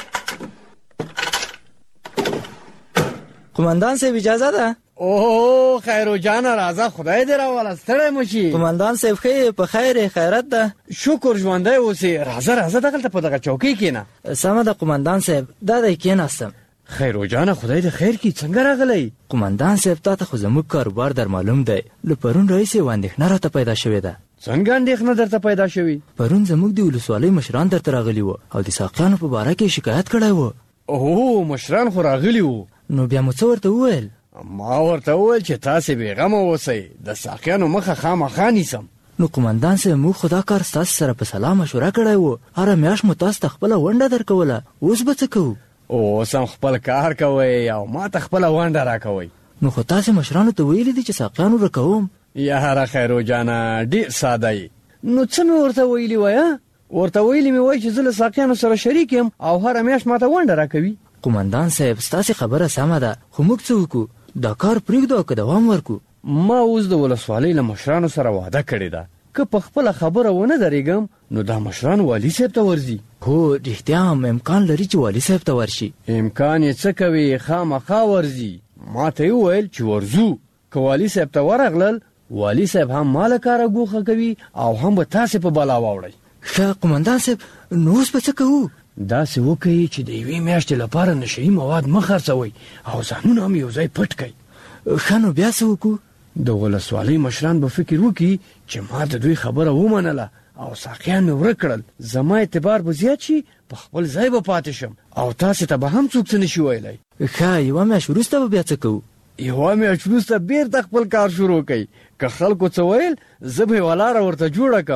قومندان صاحب اجازه ده؟ اوه خیرو جانه راځه خدای دې راوله ستړی مه شي. قومندان صاحب ښه په خیر خیرت ده؟ شکر ژوندی اوسې. راځه راځه دغلته په دغه چوکۍ کښېنه. سمه ده قومندان صاحب دا دی کښېناستم. خیرو جانه خدای دې خیر کړي. څنګه راغلی؟ قومندان صاحب تا ته خو زموږ کاروبار در معلوم دی. له پرون راهیسې یوه اندېښنه راته پیدا شوې ده. څنګه اندېښنه درته پیدا شوي؟ پرون زموږ د ولسوالۍ مشران درته راغلي وو او د ساقیانو په باره کې شکایت کړی و. اوه مشران خو راغلي وو. نو بیا مو څه ورته وویل؟ ما ورته وویل چې تاسې بېغمه اوسئ د ساقیانو مخه خامخا نیسم. نو قومندان صاحب موږ خو دا کار ستاسو سره په سلا مشوره کړی و. هره میاشت مو تاسو ته خپله ونډه درکوله. اوس به څه کوو؟ اوس هم خپل کار کوئ او ما ته خپله ونډه راکوئ. نو خو تاسې مشرانو ته ویلي دي چې ساقیانو رکوم. یاره خیرو جانه ډېر ساده یې. نو څه مې ورته ویلي وایه؟ ورته ویلي مې وایي چې زه له ساقیانو سره شریک یم او هره میاشت ما ته ونډه راکوي. قومندان صاحب ستاسې خبره سمه ده خو موږ څه وکړو؟ دا کار پرېږدو او که دوام ورکړو؟ ما اوس د ولسوالۍ له مشرانو سره وعده کړې ده که په خپله خبره ونه درېږم نو دا مشران والي صاحب ته ورځي. هو رښتیا هم امکان لري چې والي صاحب ته ورشي. امکان یې څه کوي خامخا ورځي. ما ته یې وویل چې ورځو. که والي صاحب ته ورغلل والي صاحب هم ما له کاره ګوښه کوي او هم به تاسې په بلا واوړئ. ښه قومندان صاحب نو اوس به څه کوو؟ داسې وکئ چې د یوې میاشتې لپاره نشهیي مواد مه خرڅوئ او ځانونه هم یو ځای پټ کئ. ښه نو بیا څه وکړو؟ د ولسوالۍ مشران به فکر وکړي چې ما د دوی خبره ومنله او ساقیان مې ورک کړل. زما اعتبار به زیات شي په خپل ځای به پاتې شم او تاسې ته به هم څوک څه نشي ویلی. ښه یوه میاشت وروسته به بیا څه کوو؟ یوه میاشت وروسته بېرته خپل کار شروع کوي. که خلکو څه ویل زه به یې وه لاره ورته جوړه کړم.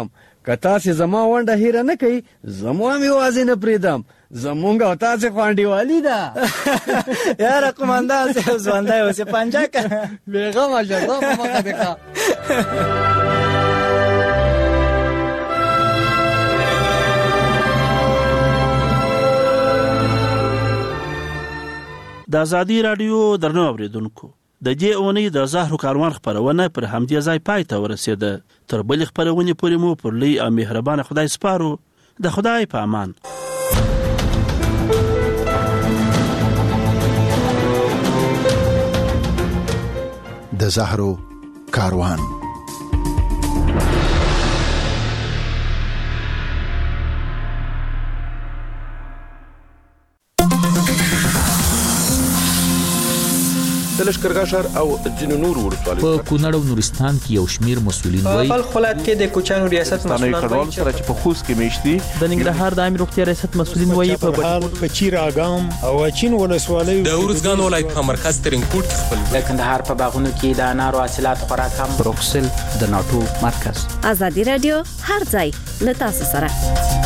که تاسې زما ونډه هیره نه کوي زما مې یوازې نه پرېږدم زمونږ او تاسې خو انډیوالي ده یاره قمندان صاحب ژوندی اوسې پنجه که بېغمه شه زه په مخه دې ښه د ازادي راډیو درنو اوریدونکو د دې اونۍ د زهرو کاروان خپرونه پر همدې ځای پای ته ورسېده. تر بلې خپرونې پورې مو پر لوی او مهربانه خدای سپارو. د خدای په امان. د زهرو کاروان. د لښکرګاه ښار او ځینو نورو ولسوالیو په کونړ او نورستان کې یو شمیر مسؤلین وایي په بلخ ولایت کې د کوچیانو ریاست مسؤلان وایي سره چې په خوست کې میشتي د ننګرهار د عامه روغتیا ریاست مسؤلین وایي په بهار په چیر اګام او اچین ولسوالیو د ورزګان ولایت په مرکز ترینکوټ کې خپل د کندهار په باغونو کې د انارو حاصلات خوراک هم بروکسل د ناټو مرکز. ازادي رادیو هر ځای له تاسو سره.